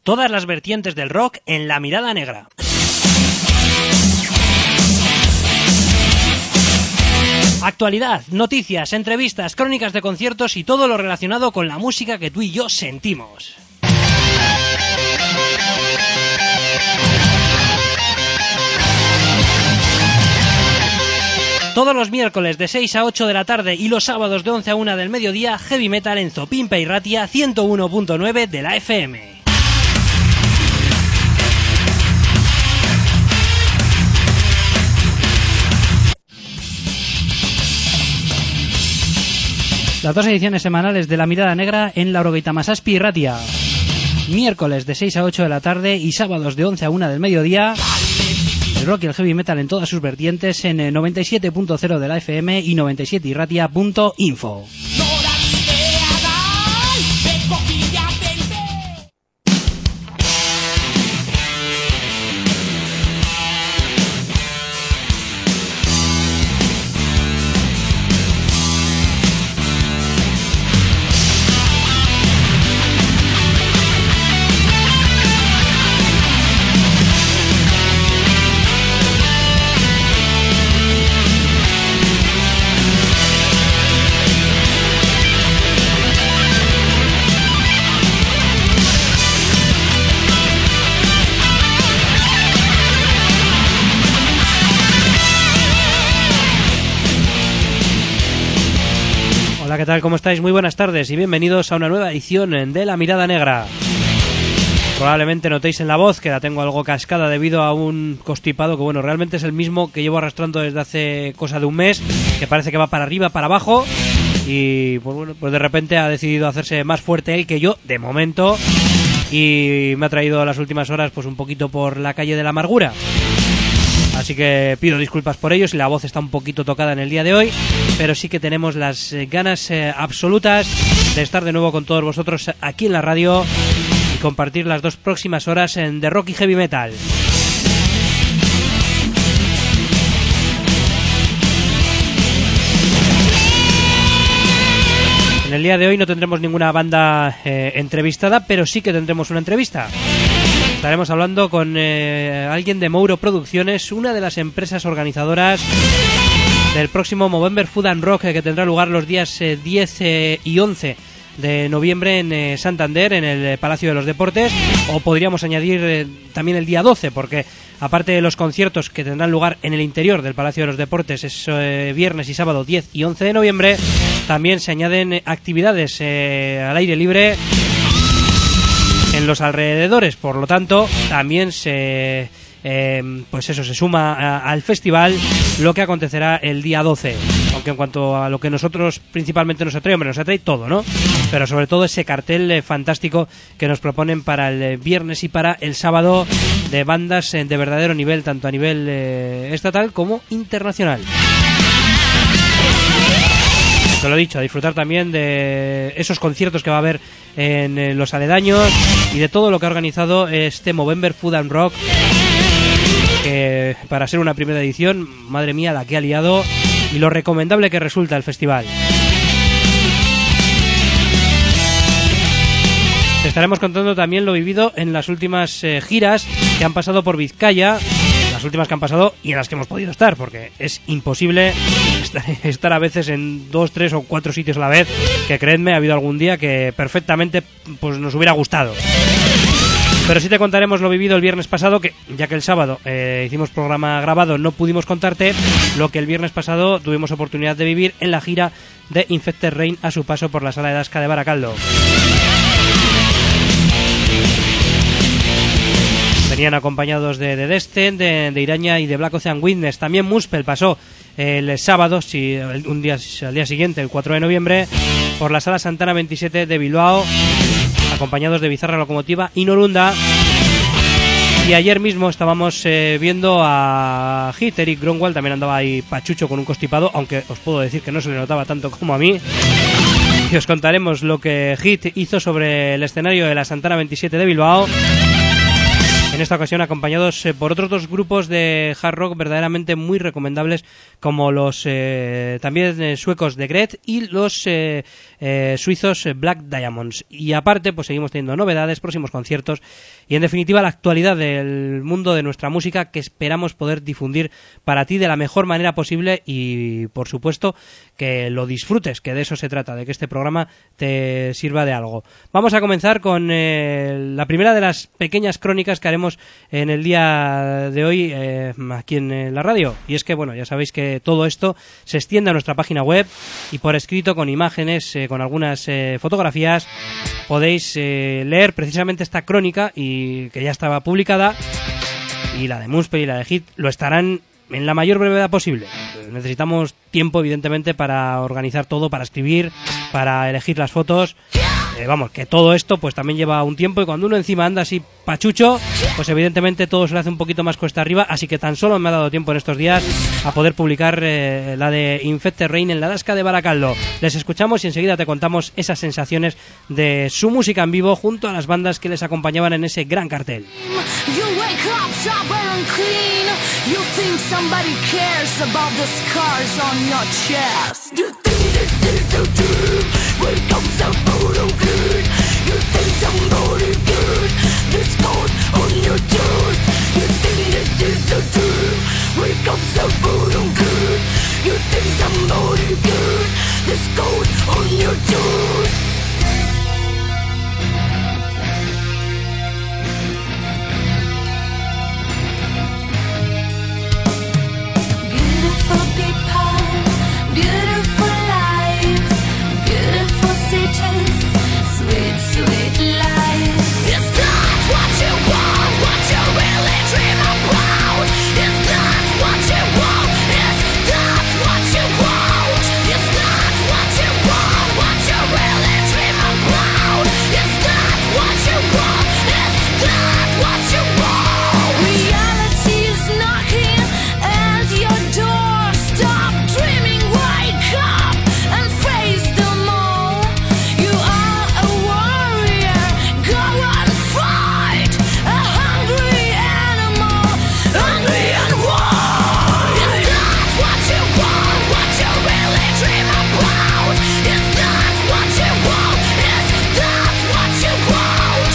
Todas las vertientes del rock en La Mirada Negra. Actualidad, noticias, entrevistas, crónicas de conciertos y todo lo relacionado con la música que tú y yo sentimos. Todos los miércoles de 6 a 8 de la tarde y los sábados de 11 a 1 del mediodía, Heavy Metal en Zopimpa y Ratia 101.9 de la FM. Las dos ediciones semanales de La Mirada Negra en la Orogeita Masaspi y Ratia. Miércoles de 6 a 8 de la tarde y sábados de 11 a 1 del mediodía. El rock y el heavy metal en todas sus vertientes en 97.0 de la FM y 97irratia.info. ¿Qué tal? ¿Cómo estáis? Muy buenas tardes y bienvenidos a una nueva edición de La Mirada Negra. Probablemente notéis en la voz que la tengo algo cascada debido a un constipado que, bueno, realmente es el mismo que llevo arrastrando desde hace cosa de un mes, que parece que va para arriba, para abajo y, pues bueno, pues de repente ha decidido hacerse más fuerte él que yo, de momento, y me ha traído a las últimas horas pues un poquito por la calle de la amargura. Así que pido disculpas por ello si la voz está un poquito tocada en el día de hoy, pero sí que tenemos las ganas absolutas de estar de nuevo con todos vosotros aquí en la radio y compartir las dos próximas horas de rock y heavy metal. En el día de hoy no tendremos ninguna banda entrevistada, pero sí que tendremos una entrevista. Estaremos hablando con alguien de Mouro Producciones, una de las empresas organizadoras del próximo Movember Food and Rock que tendrá lugar los días 10 y 11 de noviembre en Santander, en el Palacio de los Deportes, o podríamos añadir también el día 12, porque aparte de los conciertos que tendrán lugar en el interior del Palacio de los Deportes, es viernes y sábado 10 y 11 de noviembre, también se añaden actividades al aire libre en los alrededores, por lo tanto también se suma al festival lo que acontecerá el día 12, aunque en cuanto a lo que nosotros principalmente nos atrae, nos atrae todo, ¿no? Pero sobre todo ese cartel fantástico que nos proponen para el viernes y para el sábado de bandas de verdadero nivel, tanto a nivel estatal como internacional. Te lo he dicho, a disfrutar también de esos conciertos que va a haber en los aledaños y de todo lo que ha organizado este Movember Food and Rock, que para ser una primera edición, madre mía la que ha liado y lo recomendable que resulta el festival. Te estaremos contando también lo vivido en las últimas giras que han pasado por Vizcaya, las últimas que han pasado y en las que hemos podido estar, porque es imposible estar a veces en 2, 3 o 4 sitios a la vez, que creedme, ha habido algún día que perfectamente pues nos hubiera gustado. Pero sí te contaremos lo vivido el viernes pasado, que ya que el sábado hicimos programa grabado, no pudimos contarte lo que el viernes pasado tuvimos oportunidad de vivir en la gira de Infected Rain a su paso por la Sala de Dasca de Baracaldo. Venían acompañados de Descent, de Iraña y de Black Ocean Witness. También Muspel pasó el sábado, al día siguiente, el 4 de noviembre, por la Sala Santana 27 de Bilbao, acompañados de Bizarra Locomotiva y Norunda. Y ayer mismo estábamos viendo a Hit. Eric Grönwald también andaba ahí pachucho con un constipado, aunque os puedo decir que no se le notaba tanto como a mí. Y os contaremos lo que Hit hizo sobre el escenario de la Santana 27 de Bilbao, en esta ocasión acompañados por otros dos grupos de hard rock verdaderamente muy recomendables, como los también suecos de Gret y los suizos Black Diamonds. Y aparte, pues seguimos teniendo novedades, próximos conciertos y en definitiva la actualidad del mundo de nuestra música que esperamos poder difundir para ti de la mejor manera posible y por supuesto que lo disfrutes, que de eso se trata, de que este programa te sirva de algo. Vamos a comenzar con la primera de las pequeñas crónicas que haremos en el día de hoy aquí en la radio, y es que bueno, ya sabéis que todo esto se extiende a nuestra página web y por escrito, con imágenes, con algunas fotografías, podéis leer precisamente esta crónica, y que ya estaba publicada, y la de Moonspell y la de Hit lo estarán en la mayor brevedad posible. Necesitamos tiempo, evidentemente, para organizar todo, para escribir, para elegir las fotos. Vamos, que todo esto pues también lleva un tiempo, y cuando uno encima anda así pachucho, pues evidentemente todo se le hace un poquito más cuesta arriba, así que tan solo me ha dado tiempo en estos días a poder publicar la de Infected Rain en la Dasca de Baracaldo. Les escuchamos y enseguida te contamos esas sensaciones de su música en vivo junto a las bandas que les acompañaban en ese gran cartel. You think somebody cares about the scars on your chest. You think this is so true. Wake up, somebody good. You think somebody good. The scars on your chest. You think this is so true. Wake up, somebody good. You think somebody good. The scars on your chest. Beautiful lives, beautiful cities, sweet, sweet lives. It's not what you want, what you really dream about. It's not what you want, it's not what you want. It's not what you want, what you really dream about. It's not what you want, it's not what you want. Reality is knocking at your door. Stop dreaming. Wake up and face them all. You are a warrior. Go and fight. A hungry animal, hungry and wild. It's not what you want, what you really dream about. It's not what you want, it's not what you want.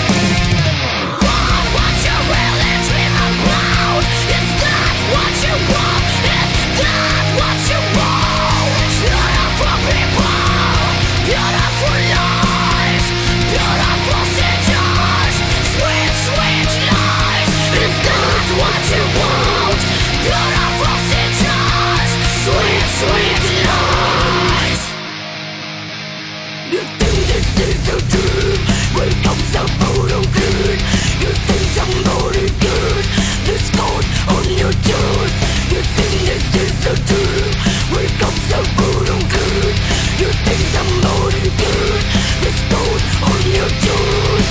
Want what you really dream about. It's not what you want, it's not what you want. Beautiful people, beautiful lives, beautiful cities, sweet, sweet lives. It's not what you want. Beautiful cities, sweet, sweet lives. You think this is so true. Wake up, somebody good. You think somebody good. The scars on your chest. You think this is so true. Wake up, somebody good. You think somebody good. The scars on your chest.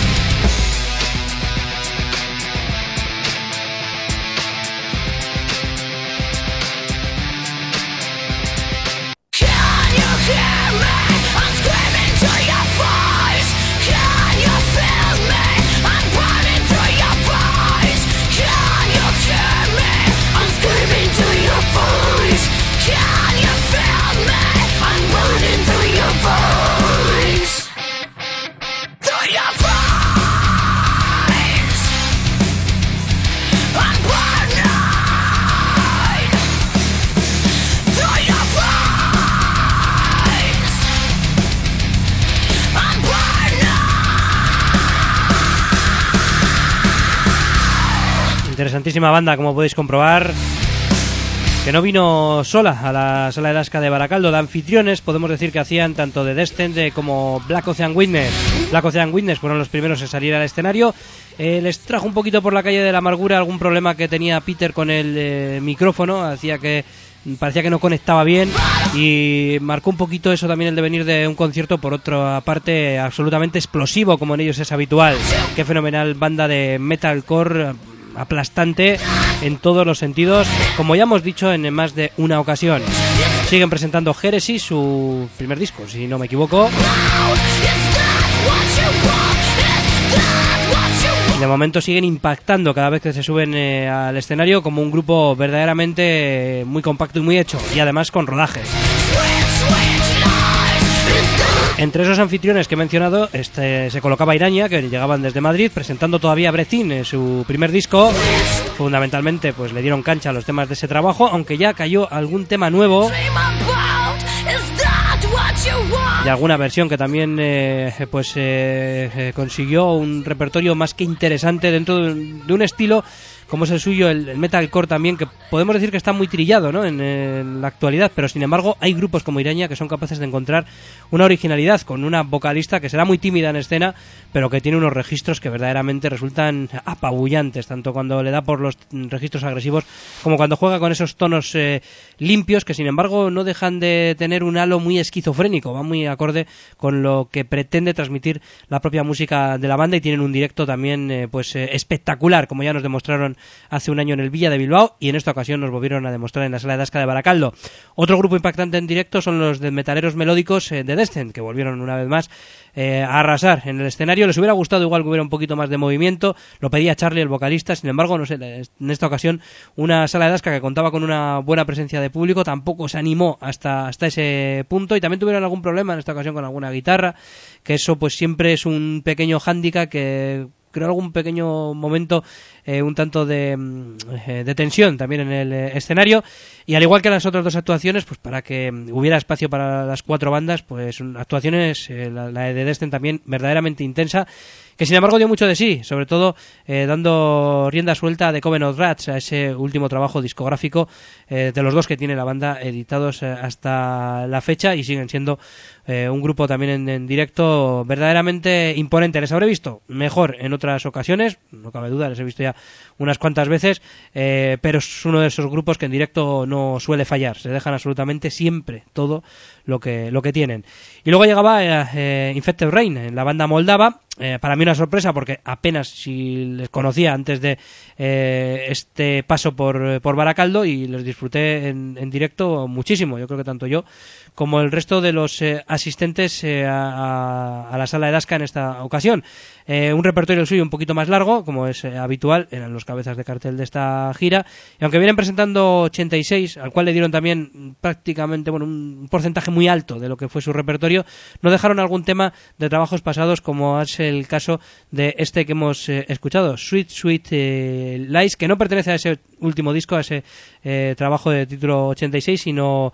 Can you hear me? I'm screaming to your voice. Can you feel me? I'm burning through your voice. Can you hear me? I'm screaming to your voice. Can you feel me? I'm burning through your voice. Through your voice. I'm burning through your voice. I'm burning. Interesantísima banda, como podéis comprobar, que no vino sola a la sala de Dasca de Baracaldo. De anfitriones podemos decir que hacían tanto de Descent como Black Ocean Witness. Black Ocean Witness fueron los primeros en salir al escenario. Les trajo un poquito por la calle de la amargura algún problema que tenía Peter con el micrófono, hacía que parecía que no conectaba bien, y marcó un poquito eso también el devenir de un concierto, por otra parte absolutamente explosivo como en ellos es habitual. Qué fenomenal banda de metalcore, aplastante en todos los sentidos, como ya hemos dicho en más de una ocasión. Siguen presentando Heresy, su primer disco, si no me equivoco. de momento siguen impactando cada vez que se suben al escenario como un grupo verdaderamente muy compacto y muy hecho, y además con rodajes. Entre esos anfitriones que he mencionado se colocaba Iraña, que llegaban desde Madrid presentando todavía Brezin en su primer disco. Fundamentalmente pues le dieron cancha a los temas de ese trabajo, aunque ya cayó algún tema nuevo y alguna versión que también consiguió un repertorio más que interesante dentro de un estilo como es el suyo, el metalcore también, que podemos decir que está muy trillado, ¿no?, en la actualidad, pero sin embargo hay grupos como Iraña que son capaces de encontrar una originalidad con una vocalista que será muy tímida en escena, pero que tiene unos registros que verdaderamente resultan apabullantes, tanto cuando le da por los registros agresivos como cuando juega con esos tonos limpios, que sin embargo no dejan de tener un halo muy esquizofrénico, va muy acorde con lo que pretende transmitir la propia música de la banda, y tienen un directo también espectacular, como ya nos demostraron hace un año en el Villa de Bilbao, y en esta ocasión nos volvieron a demostrar en la Sala de Asca de Baracaldo. Otro grupo impactante en directo son los de metaleros melódicos de Descent, que volvieron una vez más a arrasar en el escenario. Les hubiera gustado igual que hubiera un poquito más de movimiento, lo pedía Charlie, el vocalista, sin embargo, no sé, en esta ocasión una Sala de Asca que contaba con una buena presencia de público tampoco se animó hasta ese punto, y también tuvieron algún problema en esta ocasión con alguna guitarra, que eso pues siempre es un pequeño hándicap que creo algún pequeño momento un tanto de tensión también en el escenario. Y al igual que las otras dos actuaciones, pues para que hubiera espacio para las cuatro bandas, pues actuaciones, la de Descent también verdaderamente intensa, que sin embargo dio mucho de sí, sobre todo dando rienda suelta a The Coven of Rats, a ese último trabajo discográfico de los dos que tiene la banda editados hasta la fecha, y siguen siendo un grupo también en directo verdaderamente imponente. Les habré visto mejor en otras ocasiones, no cabe duda, les he visto ya unas cuantas veces, pero es uno de esos grupos que en directo no suele fallar, se dejan absolutamente siempre todo lo que tienen. Y luego llegaba Infected Rain, la banda moldava. Para mí una sorpresa, porque apenas si les conocía antes de este paso por Baracaldo, y les disfruté en directo muchísimo. Yo creo que tanto yo como el resto de los asistentes a la Sala de Asca en esta ocasión. Un repertorio suyo un poquito más largo, como es habitual, eran los cabezas de cartel de esta gira, y aunque vienen presentando 86, al cual le dieron también prácticamente un porcentaje muy alto de lo que fue su repertorio, no dejaron algún tema de trabajos pasados, como es el caso de este que hemos escuchado, Sweet Sweet Lies, que no pertenece a ese último disco, a ese trabajo de título 86, sino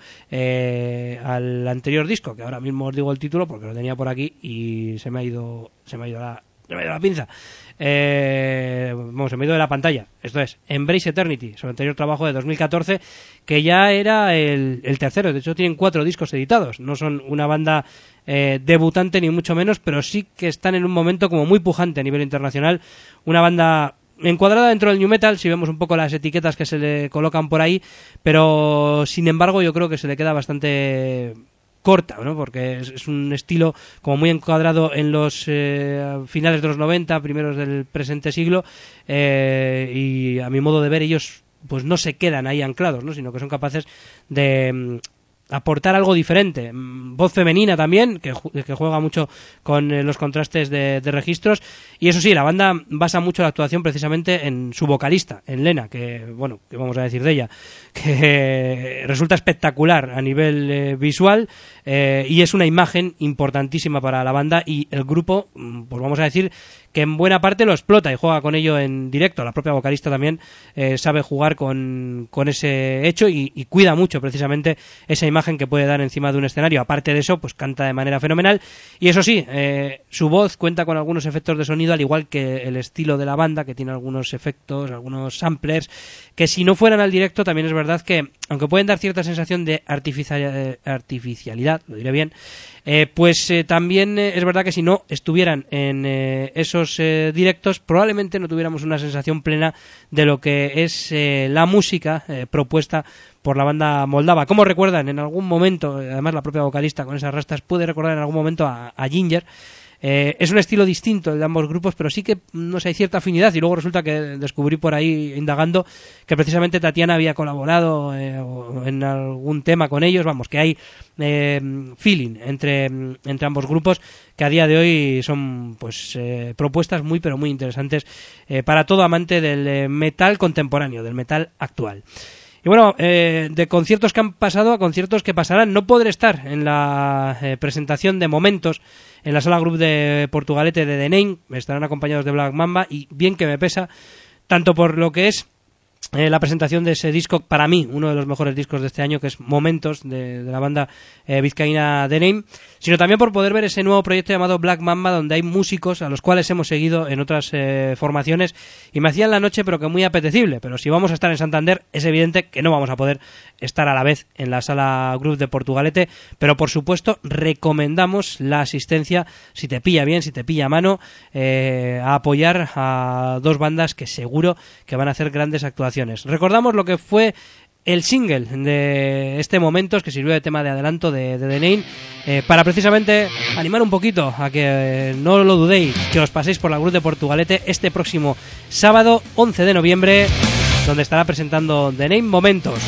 al anterior disco, que ahora mismo os digo el título porque lo tenía por aquí y se me ha ido la pinza. Se me ha ido de la pantalla. Esto es Embrace Eternity, su anterior trabajo de 2014, que ya era el tercero. De hecho tienen 4 discos editados. No son una banda debutante ni mucho menos, pero sí que están en un momento como muy pujante a nivel internacional. Una banda encuadrada dentro del new metal, si vemos un poco las etiquetas que se le colocan por ahí, pero sin embargo yo creo que se le queda bastante corta, ¿no?, porque es un estilo como muy encuadrado en los finales de los 90, primeros del presente siglo, y a mi modo de ver ellos pues no se quedan ahí anclados, ¿no?, sino que son capaces de aportar algo diferente. Voz femenina también, que juega mucho con los contrastes de registros. Y eso sí, la banda basa mucho la actuación precisamente en su vocalista, en Lena, que, bueno, ¿qué vamos a decir de ella? Que resulta espectacular a nivel visual, y es una imagen importantísima para la banda, y el grupo, pues vamos a decir que en buena parte lo explota y juega con ello en directo. La propia vocalista también sabe jugar con ese hecho y cuida mucho precisamente esa imagen que puede dar encima de un escenario. Aparte de eso, pues canta de manera fenomenal, y eso sí, su voz cuenta con algunos efectos de sonido, al igual que el estilo de la banda, que tiene algunos efectos, algunos samplers, que si no fueran al directo también es verdad que, aunque pueden dar cierta sensación de artificialidad, lo diré bien, también es verdad que si no estuvieran en esos directos, probablemente no tuviéramos una sensación plena de lo que es la música propuesta por la banda moldava. Como recuerdan en algún momento, además la propia vocalista con esas rastas puede recordar en algún momento a Ginger, Es un estilo distinto el de ambos grupos, pero sí que, no sé, hay cierta afinidad, y luego resulta que descubrí por ahí, indagando, que precisamente Tatiana había colaborado en algún tema con ellos, vamos, que hay feeling entre ambos grupos, que a día de hoy son pues propuestas muy pero muy interesantes para todo amante del metal contemporáneo, del metal actual. Y bueno, de conciertos que han pasado a conciertos que pasarán. No podré estar en la presentación de Momentos en la Sala Group de Portugalete de The Name. Estarán acompañados de Black Mamba, y bien que me pesa, tanto por lo que es la presentación de ese disco, para mí uno de los mejores discos de este año, que es Momentos, de la banda vizcaína The Name, sino también por poder ver ese nuevo proyecto llamado Black Mamba, donde hay músicos a los cuales hemos seguido en otras formaciones, y me hacían la noche pero que muy apetecible. Pero si vamos a estar en Santander, es evidente que no vamos a poder estar a la vez en la Sala Group de Portugalete, pero por supuesto recomendamos la asistencia, si te pilla bien, si te pilla a mano, a apoyar a dos bandas que seguro que van a hacer grandes actuaciones. Recordamos lo que fue el single de este Momentos, que sirvió de tema de adelanto de The Name, para precisamente animar un poquito a que no lo dudéis, que os paséis por la Group de Portugalete este próximo sábado 11 de noviembre, donde estará presentando The Name Momentos.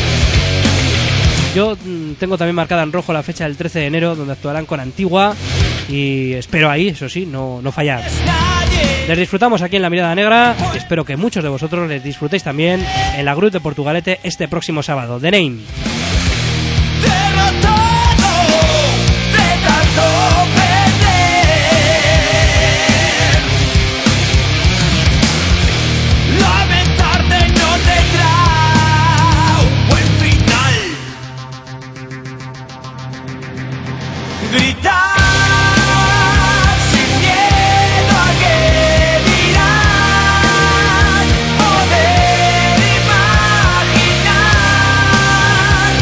Yo tengo también marcada en rojo la fecha del 13 de enero, donde actuarán con Antigua, y espero ahí, eso sí, no fallar. Les disfrutamos aquí en La Mirada Negra, y espero que muchos de vosotros les disfrutéis también en la Group de Portugalete este próximo sábado. The Name. Gritar sin miedo a que dirán, poder imaginar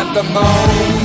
at the moon.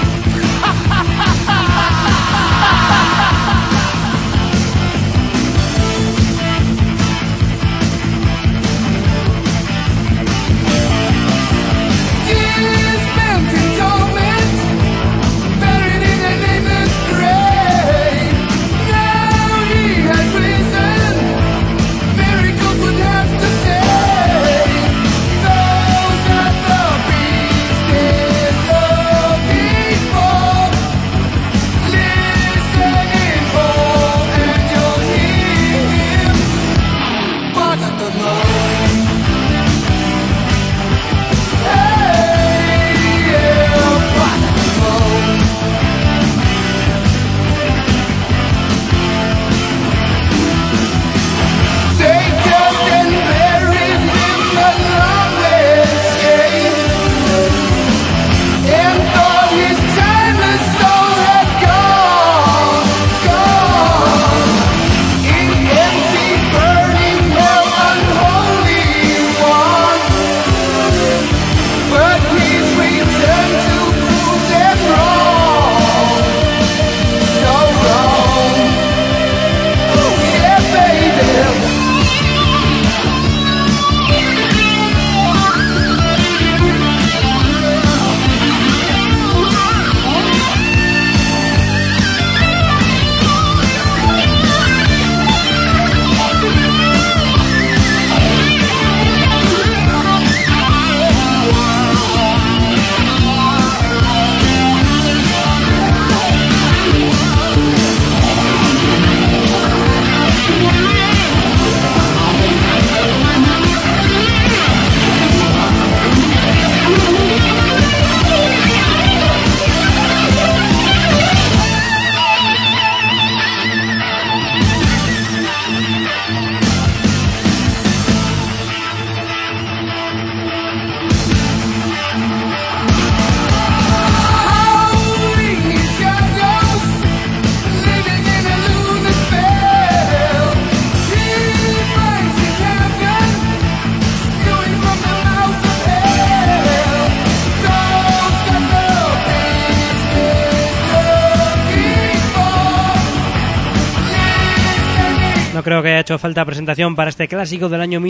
Creo que haya hecho falta presentación para este clásico del año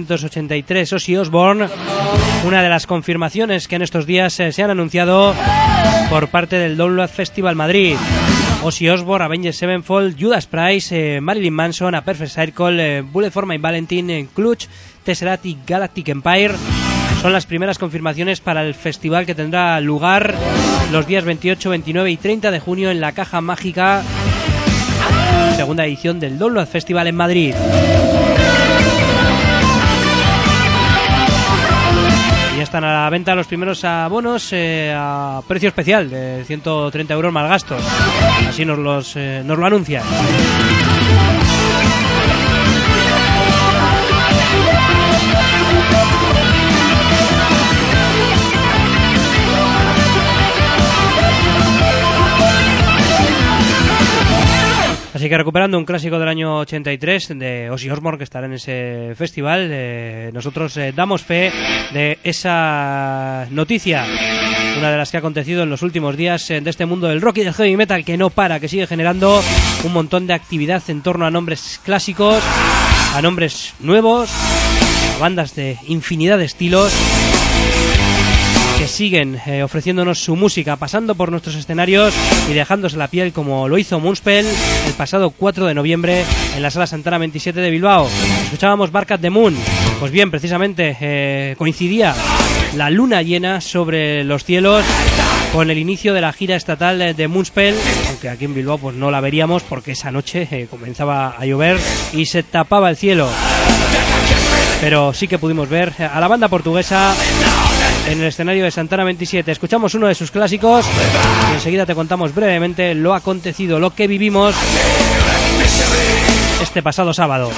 1983, Ozzy Osbourne, una de las confirmaciones que en estos días se han anunciado por parte del Download Festival Madrid. Ozzy Osbourne, Avenged Sevenfold, Judas Priest, Marilyn Manson, A Perfect Circle, Bullet for My Valentine, Clutch, Tesseract y Galactic Empire son las primeras confirmaciones para el festival que tendrá lugar los días 28, 29 y 30 de junio en la Caja Mágica, segunda edición del Download Festival en Madrid. Y ya están a la venta los primeros abonos a precio especial de 130 euros más gastos. Así nos lo anuncian. Así que recuperando un clásico del año 83 de Ozzy Osbourne, que estará en ese festival, nosotros damos fe de esa noticia, una de las que ha acontecido en los últimos días de este mundo del rock y del heavy metal, que no para, que sigue generando un montón de actividad en torno a nombres clásicos, a nombres nuevos, a bandas de infinidad de estilos que siguen ofreciéndonos su música, pasando por nuestros escenarios y dejándose la piel, como lo hizo Moonspell el pasado 4 de noviembre en la Sala Santana 27 de Bilbao. Escuchábamos Bark at the Moon. Pues bien, precisamente coincidía la luna llena sobre los cielos con el inicio de la gira estatal de Moonspell, aunque aquí en Bilbao pues no la veríamos porque esa noche comenzaba a llover y se tapaba el cielo. Pero sí que pudimos ver a la banda portuguesa en el escenario de Santana 27. Escuchamos uno de sus clásicos y enseguida te contamos brevemente lo acontecido, lo que vivimos este pasado sábado.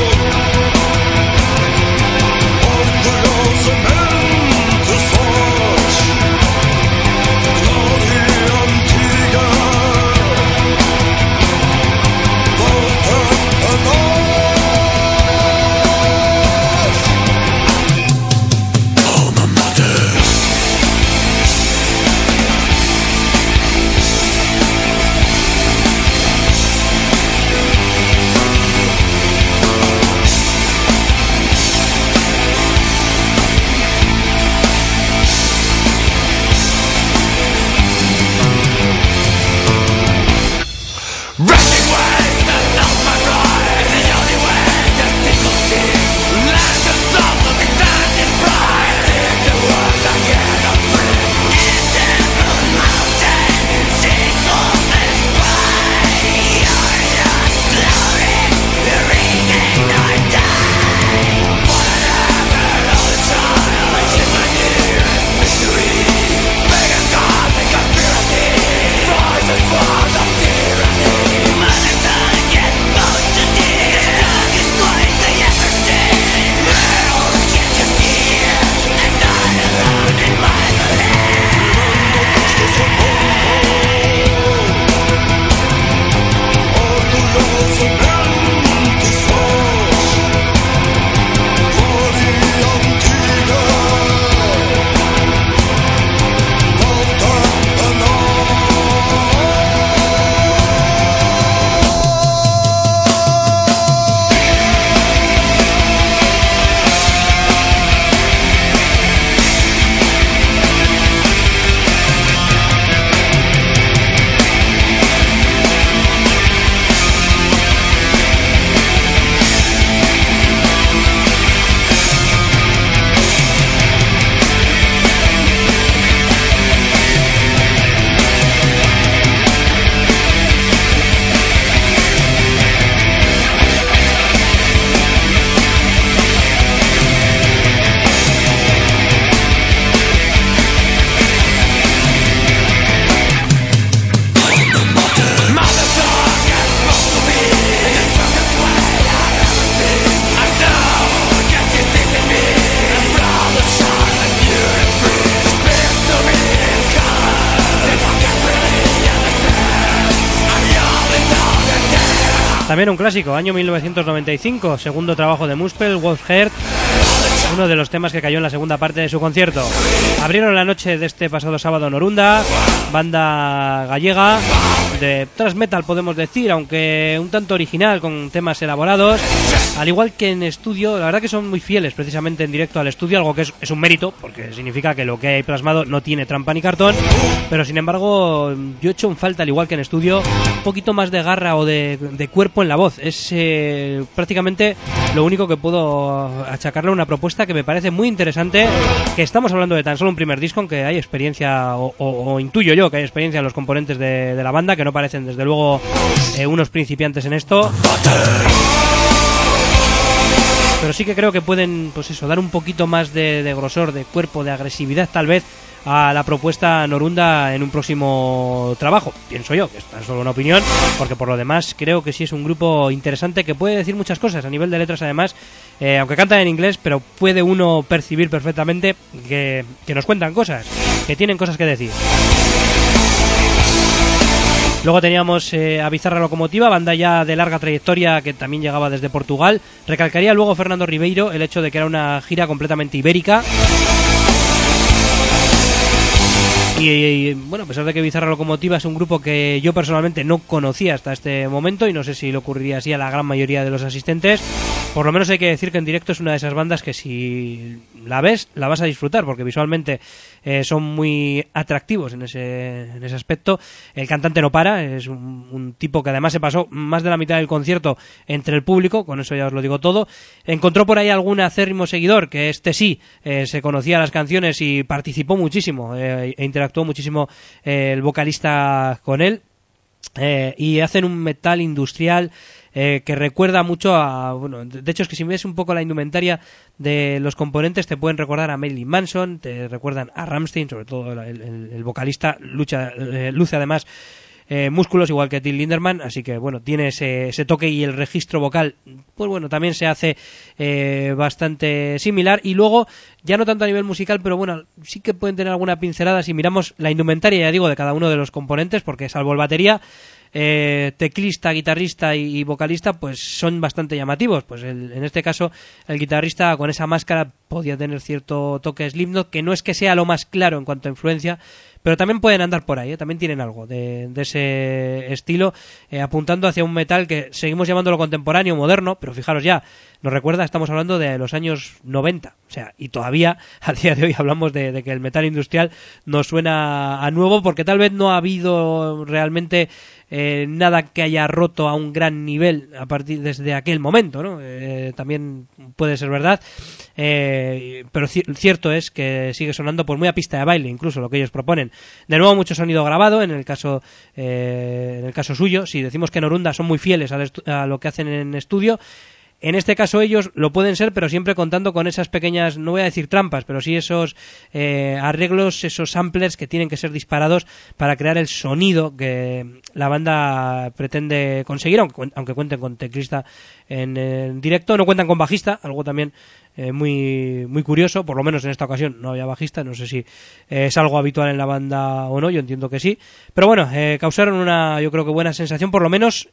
Orgulloso también un clásico, año 1995, segundo trabajo de Muspel, Wolfheart, uno de los temas que cayó en la segunda parte de su concierto. Abrieron la noche de este pasado sábado Norunda, banda gallega de thrash metal, podemos decir, aunque un tanto original, con temas elaborados, al igual que en estudio. La verdad que son muy fieles precisamente en directo al estudio, algo que es un mérito, porque significa que lo que hay plasmado no tiene trampa ni cartón, pero sin embargo yo he hecho en falta, al igual que en estudio, un poquito más de garra o de cuerpo en la voz. Es prácticamente lo único que puedo achacarle a una propuesta que me parece muy interesante, que estamos hablando de tan solo un primer disco, aunque hay experiencia, o intuyo yo que hay experiencia en los componentes de la banda, que no parecen desde luego unos principiantes en esto, pero sí que creo que pueden, pues eso, dar un poquito más de grosor, de cuerpo, de agresividad tal vez a la propuesta Norunda en un próximo trabajo. Pienso yo, que es tan solo una opinión, porque por lo demás creo que sí es un grupo interesante que puede decir muchas cosas a nivel de letras. Además, aunque cantan en inglés, pero puede uno percibir perfectamente que nos cuentan cosas, que tienen cosas que decir. Luego teníamos a Bizarra Locomotiva, banda ya de larga trayectoria que también llegaba desde Portugal. Recalcaría luego Fernando Ribeiro el hecho de que era una gira completamente ibérica. Y bueno, a pesar de que Bizarra Locomotiva es un grupo que yo personalmente no conocía hasta este momento, y no sé si le ocurriría así a la gran mayoría de los asistentes, por lo menos hay que decir que en directo es una de esas bandas que si la ves, la vas a disfrutar, porque visualmente son muy atractivos en ese aspecto. El cantante no para, es un tipo que además se pasó más de la mitad del concierto entre el público, con eso ya os lo digo todo. Encontró por ahí algún acérrimo seguidor, que sí se conocía las canciones y participó muchísimo, e interactuó muchísimo el vocalista con él, y hacen un metal industrial que recuerda mucho a... Bueno, de hecho es que si ves un poco la indumentaria de los componentes te pueden recordar a Marilyn Manson, te recuerdan a Rammstein, sobre todo el vocalista luce además músculos igual que Till Lindemann, así que bueno, tiene ese toque, y el registro vocal pues bueno, también se hace bastante similar. Y luego, ya no tanto a nivel musical, pero bueno, sí que pueden tener alguna pincelada si miramos la indumentaria, ya digo, de cada uno de los componentes, porque salvo el batería, teclista, guitarrista y vocalista, pues son bastante llamativos. Pues en este caso el guitarrista con esa máscara podía tener cierto toque Slipknot, que no es que sea lo más claro en cuanto a influencia, pero también pueden andar por ahí, también tienen algo de ese estilo, apuntando hacia un metal que seguimos llamándolo contemporáneo, moderno, pero fijaros ya, nos recuerda, estamos hablando de los años 90, o sea, y todavía a día de hoy hablamos de que el metal industrial nos suena a nuevo, porque tal vez no ha habido realmente nada que haya roto a un gran nivel a partir desde aquel momento, ¿no? También puede ser verdad, pero cierto es que sigue sonando por muy a pista de baile, incluso lo que ellos proponen. De nuevo, mucho sonido grabado en el caso suyo. Si decimos que Norunda son muy fieles a lo que hacen en estudio, en este caso ellos lo pueden ser, pero siempre contando con esas pequeñas, no voy a decir trampas, pero sí esos arreglos, esos samplers que tienen que ser disparados para crear el sonido que la banda pretende conseguir, aunque cuenten con teclista en directo. No cuentan con bajista, algo también muy, muy curioso, por lo menos en esta ocasión no había bajista, no sé si es algo habitual en la banda o no, yo entiendo que sí, pero bueno, causaron una, yo creo que buena sensación, por lo menos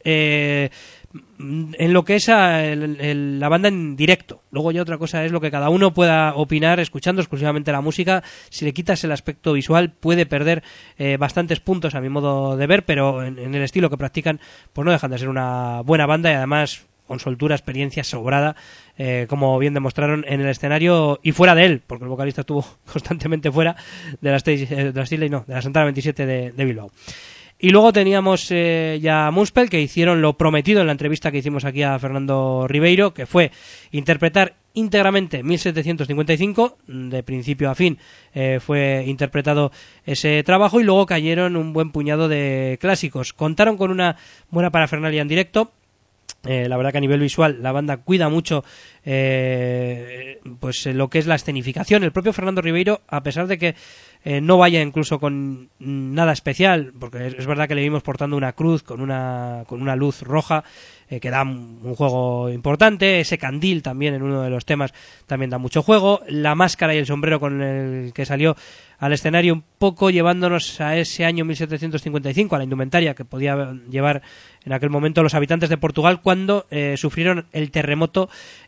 en lo que es la banda en directo. Luego ya otra cosa es lo que cada uno pueda opinar escuchando exclusivamente la música. Si le quitas el aspecto visual puede perder bastantes puntos a mi modo de ver, pero en el estilo que practican pues no dejan de ser una buena banda, y además con soltura, experiencia sobrada, como bien demostraron en el escenario y fuera de él, porque el vocalista estuvo constantemente fuera de la Santana 27 de Bilbao. Y luego teníamos ya a Muspel, que hicieron lo prometido en la entrevista que hicimos aquí a Fernando Ribeiro, que fue interpretar íntegramente 1755, de principio a fin fue interpretado ese trabajo, y luego cayeron un buen puñado de clásicos. Contaron con una buena parafernalia en directo. La verdad que a nivel visual la banda cuida mucho pues lo que es la escenificación. El propio Fernando Ribeiro, a pesar de que no vaya incluso con nada especial, porque es verdad que le vimos portando una cruz con una luz roja, que da un juego importante. Ese candil también en uno de los temas también da mucho juego. La máscara y el sombrero con el que salió al escenario, un poco llevándonos a ese año 1755, a la indumentaria que podía llevar en aquel momento los habitantes de Portugal cuando sufrieron el terremoto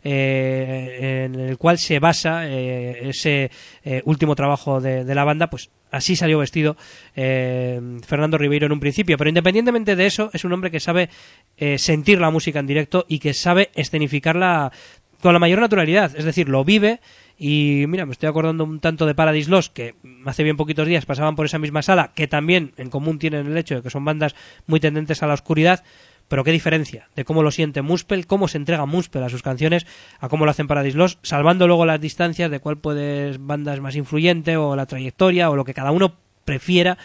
en el cual se basa ese último trabajo de la banda. Pues así salió vestido Fernando Ribeiro en un principio, pero independientemente de eso, es un hombre que sabe sentir la música en directo y que sabe escenificarla con la mayor naturalidad, es decir, lo vive. Y mira, me estoy acordando un tanto de Paradise Lost, que hace bien poquitos días pasaban por esa misma sala, que también en común tienen el hecho de que son bandas muy tendentes a la oscuridad. Pero qué diferencia de cómo lo siente Muspel, cómo se entrega Muspel a sus canciones, a cómo lo hacen Paradise Lost, salvando luego las distancias de cuál puede banda es más influyente, o la trayectoria, o lo que cada uno prefiera,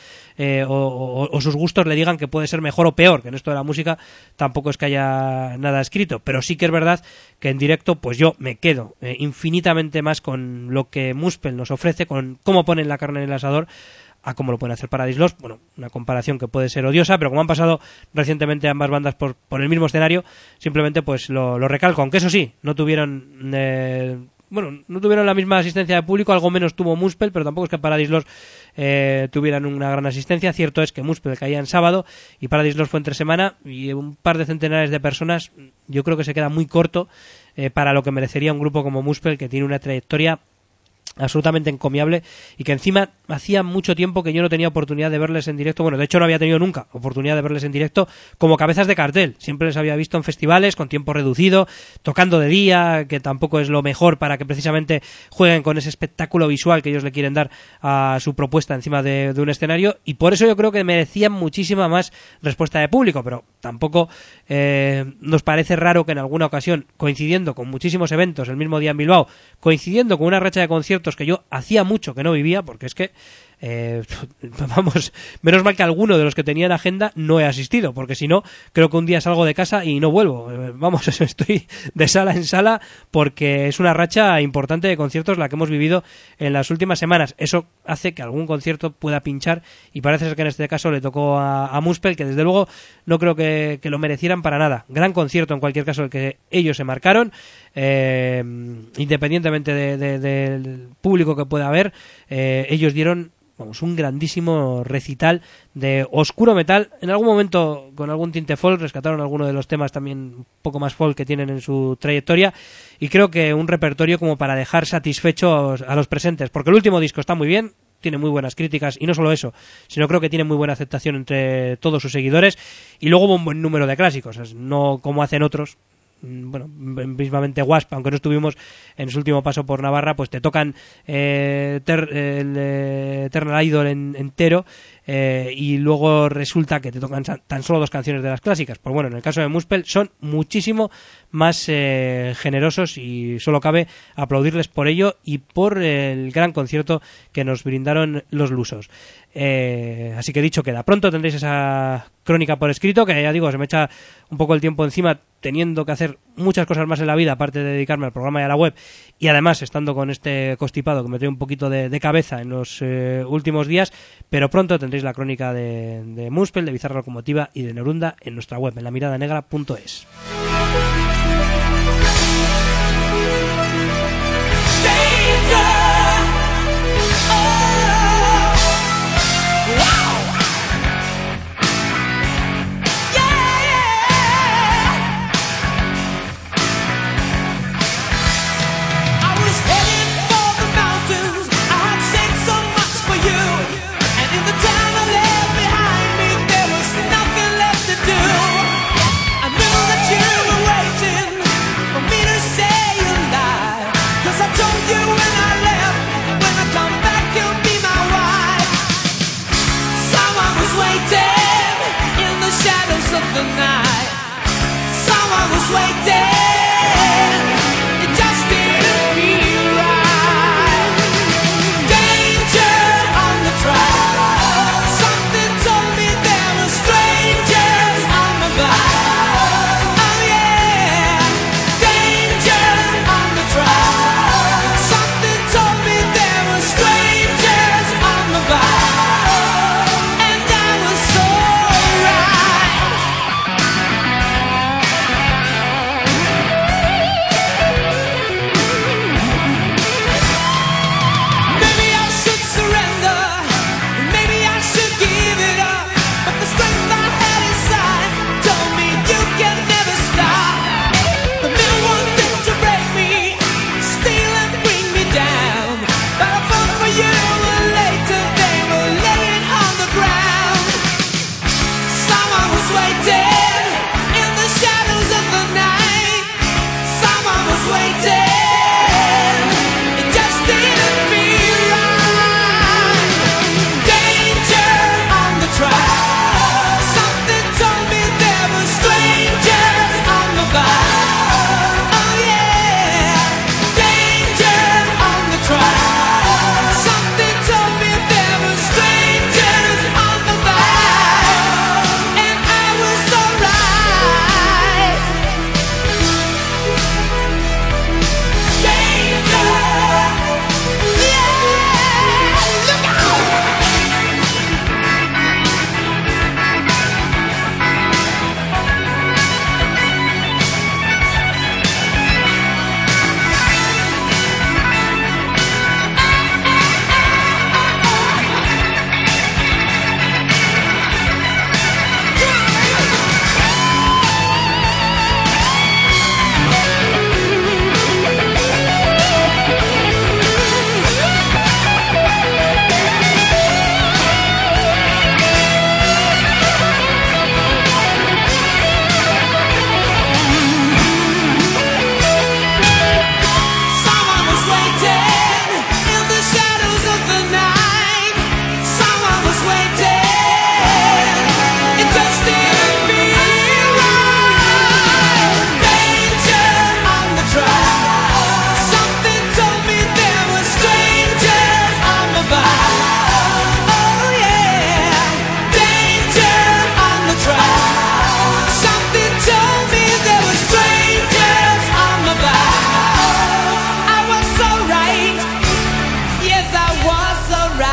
o sus gustos le digan que puede ser mejor o peor, que en esto de la música tampoco es que haya nada escrito. Pero sí que es verdad que en directo pues yo me quedo infinitamente más con lo que Muspel nos ofrece, con cómo ponen la carne en el asador, a cómo lo pueden hacer Paradise Lost. Bueno, una comparación que puede ser odiosa, pero como han pasado recientemente ambas bandas por el mismo escenario, simplemente pues lo recalco, aunque eso sí, no tuvieron la misma asistencia de público, algo menos tuvo Muspel, pero tampoco es que Paradise Lost tuvieran una gran asistencia. Cierto es que Muspel caía en sábado y Paradise Lost fue entre semana, y un par de centenares de personas yo creo que se queda muy corto para lo que merecería un grupo como Muspel, que tiene una trayectoria absolutamente encomiable y que encima hacía mucho tiempo que yo no tenía oportunidad de verles en directo. Bueno, de hecho no había tenido nunca oportunidad de verles en directo como cabezas de cartel. Siempre les había visto en festivales con tiempo reducido, tocando de día, que tampoco es lo mejor para que precisamente jueguen con ese espectáculo visual que ellos le quieren dar a su propuesta encima de un escenario, y por eso yo creo que merecían muchísima más respuesta de público. Pero tampoco nos parece raro que en alguna ocasión, coincidiendo con muchísimos eventos el mismo día en Bilbao, coincidiendo con una racha de conciertos que yo hacía mucho que no vivía, porque es que vamos, menos mal que alguno de los que tenía en agenda no he asistido, porque si no, creo que un día salgo de casa y no vuelvo. Vamos, estoy de sala en sala, porque es una racha importante de conciertos la que hemos vivido en las últimas semanas. Eso hace que algún concierto pueda pinchar, y parece ser que en este caso le tocó a Muspel, que desde luego no creo que lo merecieran para nada. Gran concierto en cualquier caso el que ellos se marcaron, independientemente del público que pueda haber. Ellos dieron un grandísimo recital de oscuro metal, en algún momento con algún tinte folk, rescataron algunos de los temas también un poco más folk que tienen en su trayectoria, y creo que un repertorio como para dejar satisfechos a los presentes, porque el último disco está muy bien, tiene muy buenas críticas, y no solo eso, sino creo que tiene muy buena aceptación entre todos sus seguidores, y luego hubo un buen número de clásicos, no como hacen otros. Bueno, mismamente Wasp, aunque no estuvimos en su último paso por Navarra, pues te tocan el Eternal Idol entero, y luego resulta que te tocan tan solo dos canciones de las clásicas. Pues bueno, en el caso de Muspel son muchísimo más generosos, y solo cabe aplaudirles por ello y por el gran concierto que nos brindaron los lusos. Así que dicho queda, pronto tendréis esa crónica por escrito, que ya digo, se me echa un poco el tiempo encima, teniendo que hacer muchas cosas más en la vida aparte de dedicarme al programa y a la web, y además estando con este constipado que me trae un poquito de cabeza en los últimos días. Pero pronto tendréis la crónica de Muspel, de Bizarra Locomotiva y de Norunda en nuestra web, en lamiradanegra.es. I know that you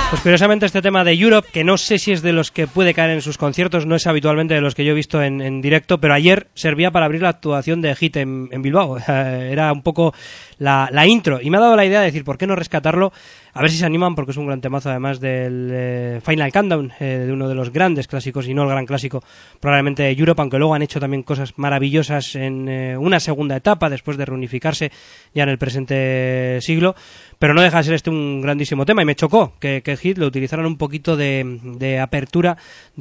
Pues curiosamente este tema de Europe, que no sé si es de los que puede caer en sus conciertos, no es habitualmente de los que yo he visto en directo, pero ayer servía para abrir la actuación de Hit en Bilbao. Era un poco la intro, y me ha dado la idea de decir, ¿por qué no rescatarlo? A ver si se animan, porque es un gran temazo, además del Final Countdown, de uno de los grandes clásicos, y no el gran clásico, probablemente de Europe, aunque luego han hecho también cosas maravillosas en una segunda etapa, después de reunificarse ya en el presente siglo, pero no deja de ser este un grandísimo tema, y me chocó que Hit lo utilizaran un poquito de apertura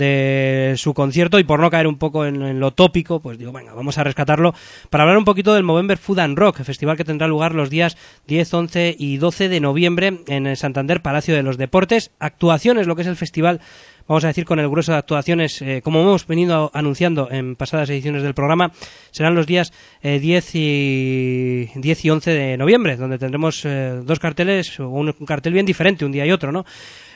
de su concierto, y por no caer un poco en lo tópico, pues digo, venga, vamos a rescatarlo, para hablar un poquito del Movember Food and Rock, festival que tendrá lugar los días 10, 11 y 12 de noviembre en el Santander Palacio de los Deportes. Actuaciones, lo que es el festival, vamos a decir, con el grueso de actuaciones, como hemos venido anunciando en pasadas ediciones del programa, serán los días 10 y 11 de noviembre, donde tendremos dos carteles, un cartel bien diferente un día y otro, ¿no?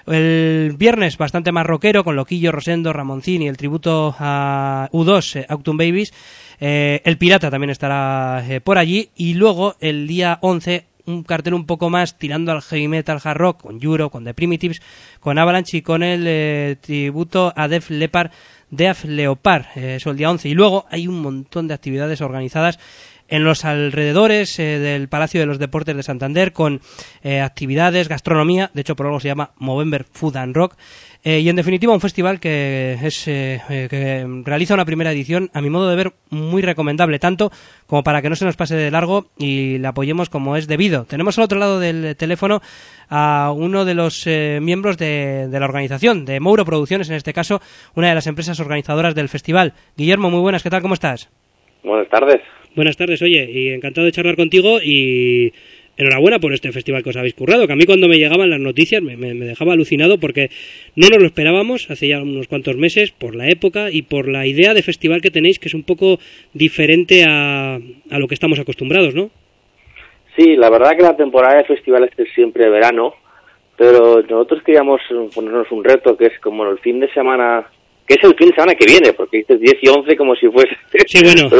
El viernes bastante más rockero, con Loquillo, Rosendo, Ramoncín y el tributo a U2, Autumn Babies. El Pirata también estará por allí, y luego el día 11 un cartel un poco más tirando al heavy metal, hard rock, con Euro, con The Primitives, con Avalanche y con el tributo a Def Leppard, Def Leppard, eso el día 11. Y luego hay un montón de actividades organizadas en los alrededores del Palacio de los Deportes de Santander, con actividades, gastronomía, de hecho por algo se llama Movember Food and Rock, y en definitiva un festival que realiza una primera edición, a mi modo de ver, muy recomendable, tanto como para que no se nos pase de largo y la apoyemos como es debido. Tenemos al otro lado del teléfono a uno de los miembros de la organización, de Mouro Producciones, en este caso, una de las empresas organizadoras del festival. Guillermo, muy buenas, ¿qué tal? ¿Cómo estás? Buenas tardes. Buenas tardes, oye, y encantado de charlar contigo, y enhorabuena por este festival que os habéis currado, que a mí cuando me llegaban las noticias me dejaba alucinado, porque no nos lo esperábamos hace ya unos cuantos meses, por la época y por la idea de festival que tenéis, que es un poco diferente a lo que estamos acostumbrados, ¿no? Sí, la verdad que la temporada de festivales es siempre verano, pero nosotros queríamos ponernos un reto, que es como el fin de semana, que es el fin de semana que viene, porque dices 10 y 11 como si fuese... Sí, bueno.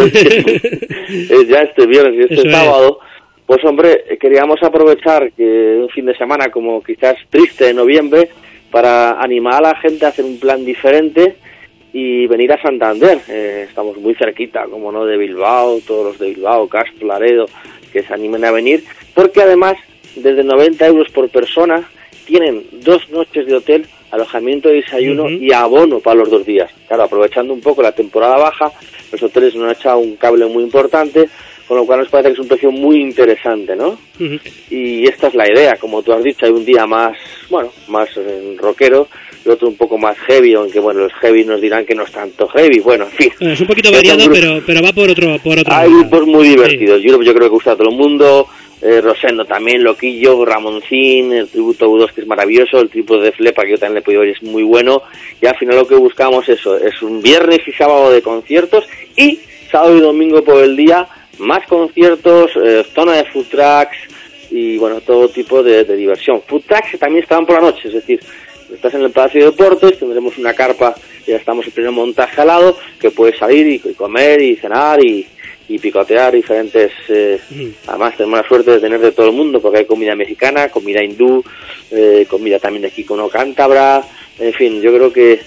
es ya este viernes y este sábado. Pues hombre, queríamos aprovechar que un fin de semana como quizás triste de noviembre para animar a la gente a hacer un plan diferente y venir a Santander. Estamos muy cerquita, como no, de Bilbao, todos los de Bilbao, Castro, Laredo, que se animen a venir, porque además desde 90 euros por persona tienen 2 noches de hotel, alojamiento y desayuno y abono para los 2 días. Claro, aprovechando un poco la temporada baja, los hoteles nos han echado un cable muy importante, con lo cual nos parece que es un precio muy interesante, ¿no? Y esta es la idea, como tú has dicho, hay un día más, bueno, más rockero, y otro un poco más heavy, aunque bueno, los heavy nos dirán que no es tanto heavy, bueno, en fin. Es un poquito variado, pero va por otro. Hay grupos muy divertidos, sí. Yo creo que gusta a todo el mundo, Rosendo también, Loquillo, Ramoncín, el tributo U2 que es maravilloso, el tributo de Flepa que yo también le he podido ver, es muy bueno, y al final lo que buscamos es eso, es un viernes y sábado de conciertos, y sábado y domingo por el día más conciertos, zona de food trucks y bueno, todo tipo de diversión. Food trucks que también estarán por la noche, es decir, estás en el Palacio de Deportes, tendremos una carpa, ya estamos en pleno montaje al lado, que puedes salir y comer y cenar y picotear diferentes, además tenemos la suerte de tener de todo el mundo, porque hay comida mexicana, comida hindú, comida también de aquí con cántabra, en fin, yo creo que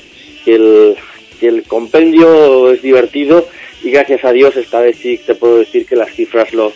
el compendio es divertido. Y gracias a Dios esta vez sí te puedo decir que las cifras lo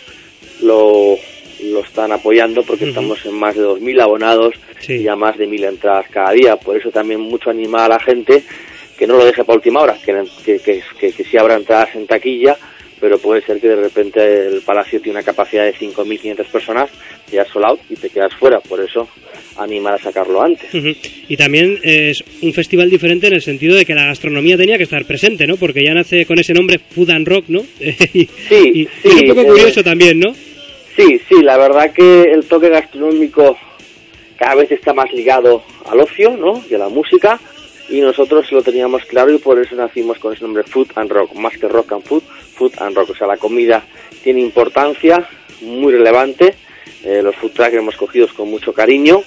están apoyando, porque estamos en más de 2.000 abonados y a más de 1.000 entradas cada día. Por eso también mucho anima a la gente que no lo deje para última hora, que sí habrá entradas en taquilla, pero puede ser que de repente el Palacio tiene una capacidad de 5.500 personas, ya sold out y te quedas fuera. Por eso animar a sacarlo antes. Y también es un festival diferente en el sentido de que la gastronomía tenía que estar presente, ¿no? Porque ya nace con ese nombre Food and Rock, ¿no? Sí. Es un poco curioso también, ¿no? Sí, la verdad que el toque gastronómico cada vez está más ligado al ocio, ¿no? Y a la música, y nosotros lo teníamos claro y por eso nacimos con ese nombre Food and Rock, más que Rock and Food, Food and Rock. O sea, la comida tiene importancia muy relevante, los food trucks hemos cogidos con mucho cariño,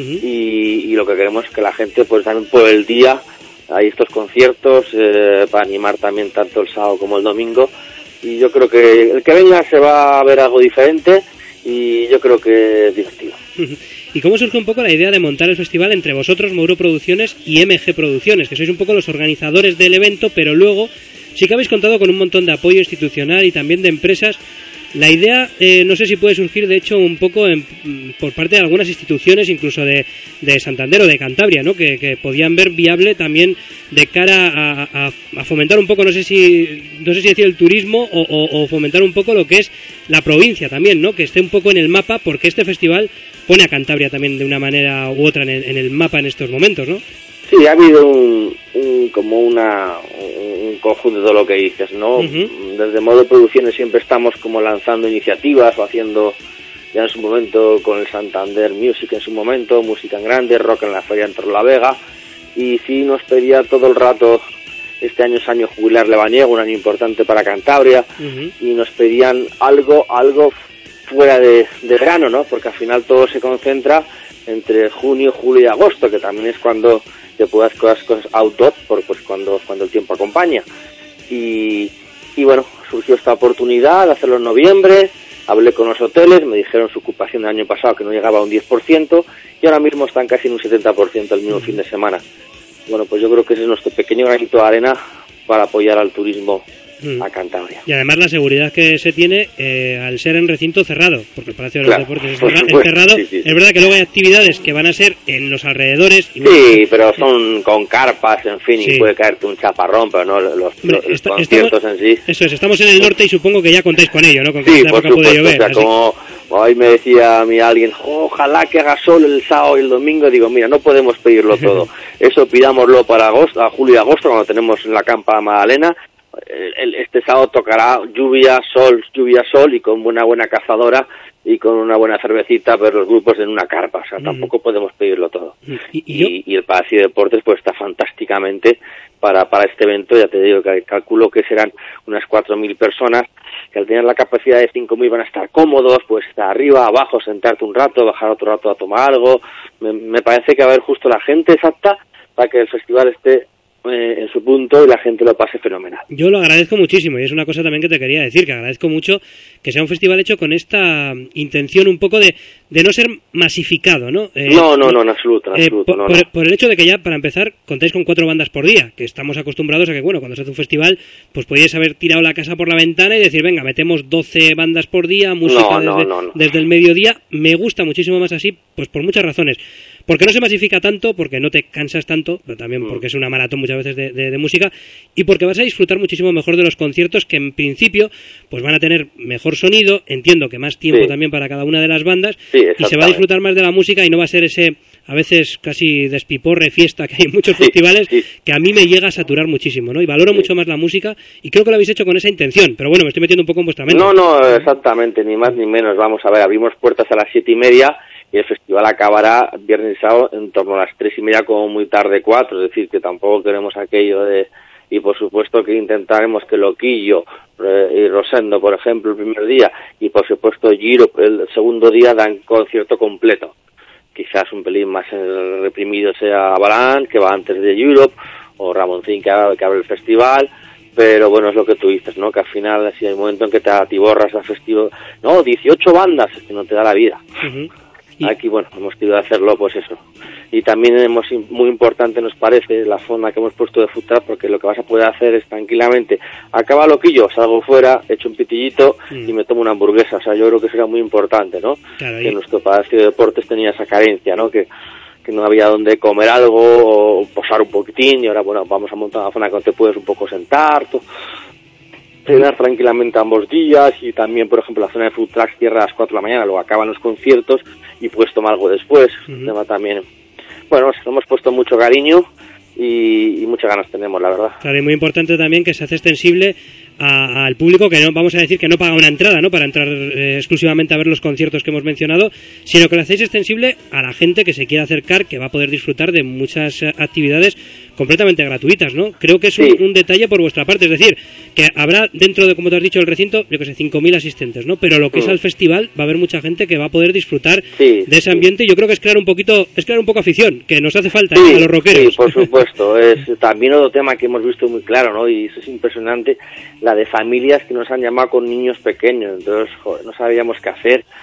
y lo que queremos es que la gente pues también por el día hay estos conciertos para animar también tanto el sábado como el domingo, y yo creo que el que venga se va a ver algo diferente y yo creo que es divertido. ¿Y cómo surge un poco la idea de montar el festival entre vosotros, Mouro Producciones y MG Producciones, que sois un poco los organizadores del evento, pero luego sí que habéis contado con un montón de apoyo institucional y también de empresas? La idea, no sé si puede surgir, de hecho, un poco por parte de algunas instituciones, incluso de Santander o de Cantabria, ¿no? Que podían ver viable también de cara a fomentar un poco, no sé si decir el turismo o fomentar un poco lo que es la provincia también, ¿no? Que esté un poco en el mapa, porque este festival pone a Cantabria también de una manera u otra en el mapa en estos momentos, ¿no? Sí, ha habido un conjunto de todo lo que dices, ¿no? Desde Mouro Producciones siempre estamos como lanzando iniciativas o haciendo, ya en su momento con el Santander Music en su momento, música en grande, rock en la feria en Torrelavega, y sí nos pedía todo el rato, este año es año jubilar lebaniego, un año importante para Cantabria, y nos pedían algo fuera de verano, ¿no? Porque al final todo se concentra entre junio, julio y agosto, que también es cuando te puedas cosas outdoor, pues cuando el tiempo acompaña. Y bueno, surgió esta oportunidad de hacerlo en noviembre, hablé con los hoteles, me dijeron su ocupación del año pasado que no llegaba a un 10%, y ahora mismo están casi en un 70% el mismo fin de semana. Bueno, pues yo creo que ese es nuestro pequeño granito de arena para apoyar al turismo a Cantabria. Y además la seguridad que se tiene al ser en recinto cerrado, porque el Palacio de los Deportes es cerrado. Sí. Es verdad que luego hay actividades que van a ser en los alrededores. Sí, pero son con carpas, en fin, y puede caerte un chaparrón, pero no los conciertos en sí. Eso es, estamos en el norte y supongo que ya contáis con ello, ¿no? Con que sí, por supuesto, llover, o sea, como hoy me decía a mí alguien, ojalá que haga sol el sábado y el domingo, digo, mira, no podemos pedirlo todo. Eso pidámoslo para a julio y agosto, cuando tenemos en la Campa Magdalena. Este sábado tocará lluvia, sol, y con una buena cazadora y con una buena cervecita, pero los grupos en una carpa, o sea, tampoco podemos pedirlo todo. Y el Palacio de Deportes pues está fantásticamente para este evento, ya te digo que calculo que serán unas 4.000 personas, que al tener la capacidad de 5.000 van a estar cómodos, pues estar arriba, abajo, sentarte un rato, bajar otro rato a tomar algo. Me parece que va a haber justo la gente exacta para que el festival esté en su punto y la gente lo pase fenomenal. Yo lo agradezco muchísimo y es una cosa también que te quería decir, que agradezco mucho que sea un festival hecho con esta intención un poco de no ser masificado, ¿no? No, en absoluto. Por el hecho de que ya, para empezar, contáis con 4 bandas por día, que estamos acostumbrados a que, bueno, cuando se hace un festival, pues podíais haber tirado la casa por la ventana y decir, venga, metemos 12 bandas por día, música desde el mediodía. Me gusta muchísimo más así, pues por muchas razones. Porque no se masifica tanto, porque no te cansas tanto, pero también porque es una maratón muchas veces de música, y porque vas a disfrutar muchísimo mejor de los conciertos, que en principio pues van a tener mejor sonido, entiendo que más tiempo también para cada una de las bandas, y se va a disfrutar más de la música y no va a ser ese, a veces casi despiporre fiesta que hay en muchos festivales, que a mí me llega a saturar muchísimo, ¿no? Y valoro mucho más la música, y creo que lo habéis hecho con esa intención, pero bueno, me estoy metiendo un poco en vuestra mente. No, exactamente, ni más ni menos. Vamos a ver, abrimos puertas a las 7:30, y el festival acabará viernes y sábado en torno a las 3:30, como muy tarde 4, es decir, que tampoco queremos aquello de... Y por supuesto que intentaremos que Loquillo y Rosendo, por ejemplo, el primer día, y por supuesto Giro el segundo día, dan concierto completo. Quizás un pelín más reprimido sea Balán, que va antes de Europe, o Ramoncín, que abre el festival. Pero bueno, es lo que tú dices, ¿no? Que al final, si hay un momento en que te atiborras al festival... No, 18 bandas, es que no te da la vida. Aquí, bueno, hemos querido hacerlo, pues eso. Y también muy importante nos parece la forma que hemos puesto de futar, porque lo que vas a poder hacer es tranquilamente, acaba Loquillo, salgo fuera, echo un pitillito y me tomo una hamburguesa. O sea, yo creo que será muy importante, ¿no? Claro, que nuestro Palacio de Deportes tenía esa carencia, ¿no? Que no había donde comer algo o posar un poquitín, y ahora, bueno, vamos a montar una zona donde te puedes un poco sentar, cenar tranquilamente ambos días, y también, por ejemplo, la zona de food trucks cierra a las 4 de la mañana, luego acaban los conciertos y puedes tomar algo después. Tema también. Bueno, nos hemos puesto mucho cariño y muchas ganas tenemos, la verdad. Claro, y muy importante también que se hace extensible al público, que no vamos a decir que no paga una entrada, ¿no?, para entrar exclusivamente a ver los conciertos que hemos mencionado, sino que lo hacéis extensible a la gente que se quiera acercar, que va a poder disfrutar de muchas actividades completamente gratuitas, ¿no? Creo que es un detalle por vuestra parte, es decir, que habrá dentro de, como te has dicho, el recinto, yo que sé, 5.000 asistentes, ¿no? Pero lo que es al festival va a haber mucha gente que va a poder disfrutar de ese ambiente, y yo creo que es crear un poco afición, que nos hace falta a los rockeros. Sí, por supuesto. Es también otro tema que hemos visto muy claro, ¿no? Y eso es impresionante, la de familias que nos han llamado con niños pequeños. Entonces, joder, no sabíamos qué hacer. Pues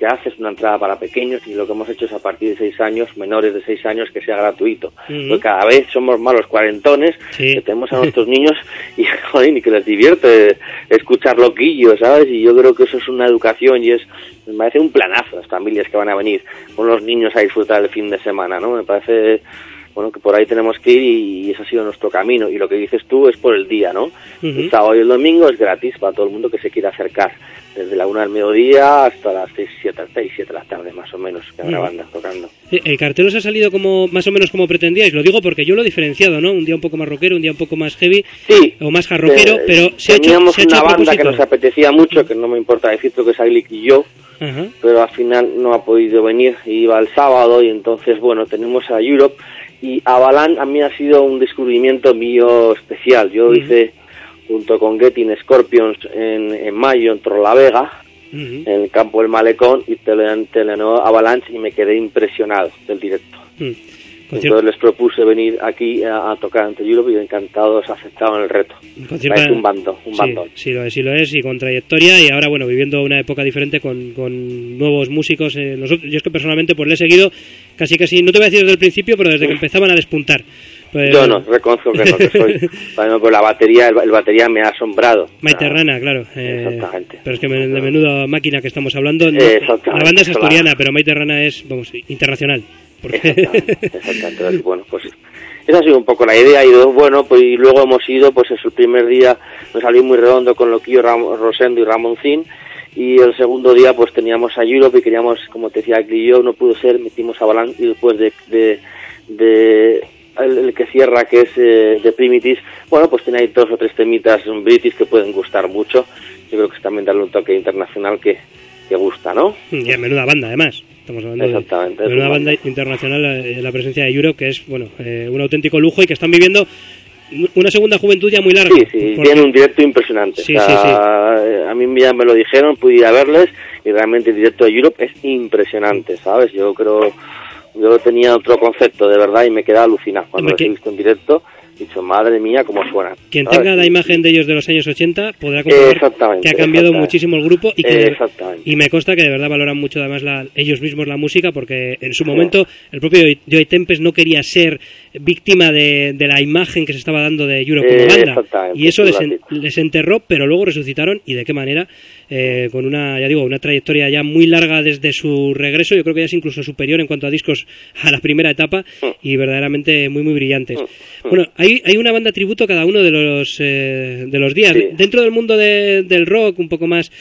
que hace es una entrada para pequeños, y lo que hemos hecho es a partir de 6 años, menores de 6 años, que sea gratuito. Porque cada vez somos más los cuarentones, que tenemos a nuestros niños y, joder, y que les divierte escuchar loquillo, ¿sabes? Y yo creo que eso es una educación y me parece un planazo las familias que van a venir con los niños a disfrutar el fin de semana, ¿no? Me parece, bueno, que por ahí tenemos que ir y ese ha sido nuestro camino. Y lo que dices tú es por el día, ¿no? El sábado y el domingo es gratis para todo el mundo que se quiera acercar, desde la 1 del mediodía hasta las 6, 7 de la tarde, más o menos, que habrá bandas tocando. El cartel os ha salido como más o menos como pretendíais, lo digo porque yo lo he diferenciado, ¿no? Un día un poco más rockero, un día un poco más heavy, sí, o más hard rockero, pero teníamos una banda propósito. que nos apetecía mucho, que no me importa decirlo, que es Aglic y yo, pero al final no ha podido venir, iba el sábado, y entonces, bueno, tenemos a Europe, y Avalanche a mí ha sido un descubrimiento mío especial. Yo hice, junto con Getting Scorpions, en mayo en Torrelavega, en el campo del Malecón, y Telenor Avalanche, y me quedé impresionado del directo. Entonces les propuse venir aquí a tocar ante Europe, y encantados aceptaron el reto. Parece un bandón. Sí lo es, y con trayectoria, y ahora, bueno, viviendo una época diferente con nuevos músicos. Yo es que personalmente pues le he seguido casi, no te voy a decir desde el principio, pero desde que empezaban a despuntar. Pues... Yo no, reconozco que no, que soy. Bueno, pues la batería, el batería me ha asombrado. Maite Rana, claro. Exactamente. Pero es que de menuda máquina que estamos hablando. La banda es asturiana, pero Maite Rana es, vamos, internacional. Exactamente. Entonces, bueno, pues esa ha sido un poco la idea, y bueno, pues y luego hemos ido, pues eso, el primer día nos salió muy redondo con Loquillo, Rosendo y Ramoncín, y el segundo día pues teníamos a Europe y queríamos, como te decía, y yo no pudo ser, metimos a Avalanche, y después de el que cierra, que es de Primitives, bueno, pues tiene ahí 2 o 3 temitas british que pueden gustar mucho. Yo creo que es también darle un toque internacional que gusta, ¿no? Y a menuda banda, además. Estamos hablando de una banda internacional, la presencia de Europe, que es, bueno, un auténtico lujo, y que están viviendo una segunda juventud ya muy larga. Sí, tiene un directo impresionante. Sí. A mí ya me lo dijeron, pude ir a verles, y realmente el directo de Europe es impresionante, ¿sabes? Yo tenía otro concepto, de verdad, y me quedé alucinado cuando los he visto en directo. He dicho, madre mía, cómo suenan. Quien tenga la imagen de ellos de los años 80 podrá comprobar que ha cambiado muchísimo el grupo, y me consta que de verdad valoran mucho además ellos mismos la música, porque en su momento el propio Joey Tempest no quería ser víctima de la imagen que se estaba dando de Europe como banda, y eso les enterró, pero luego resucitaron, y de qué manera, con una trayectoria ya muy larga desde su regreso. Yo creo que ya es incluso superior en cuanto a discos a la primera etapa, y verdaderamente muy muy brillantes. Bueno, hay una banda tributo cada uno de los días. Sí. Dentro del mundo del rock, un poco más,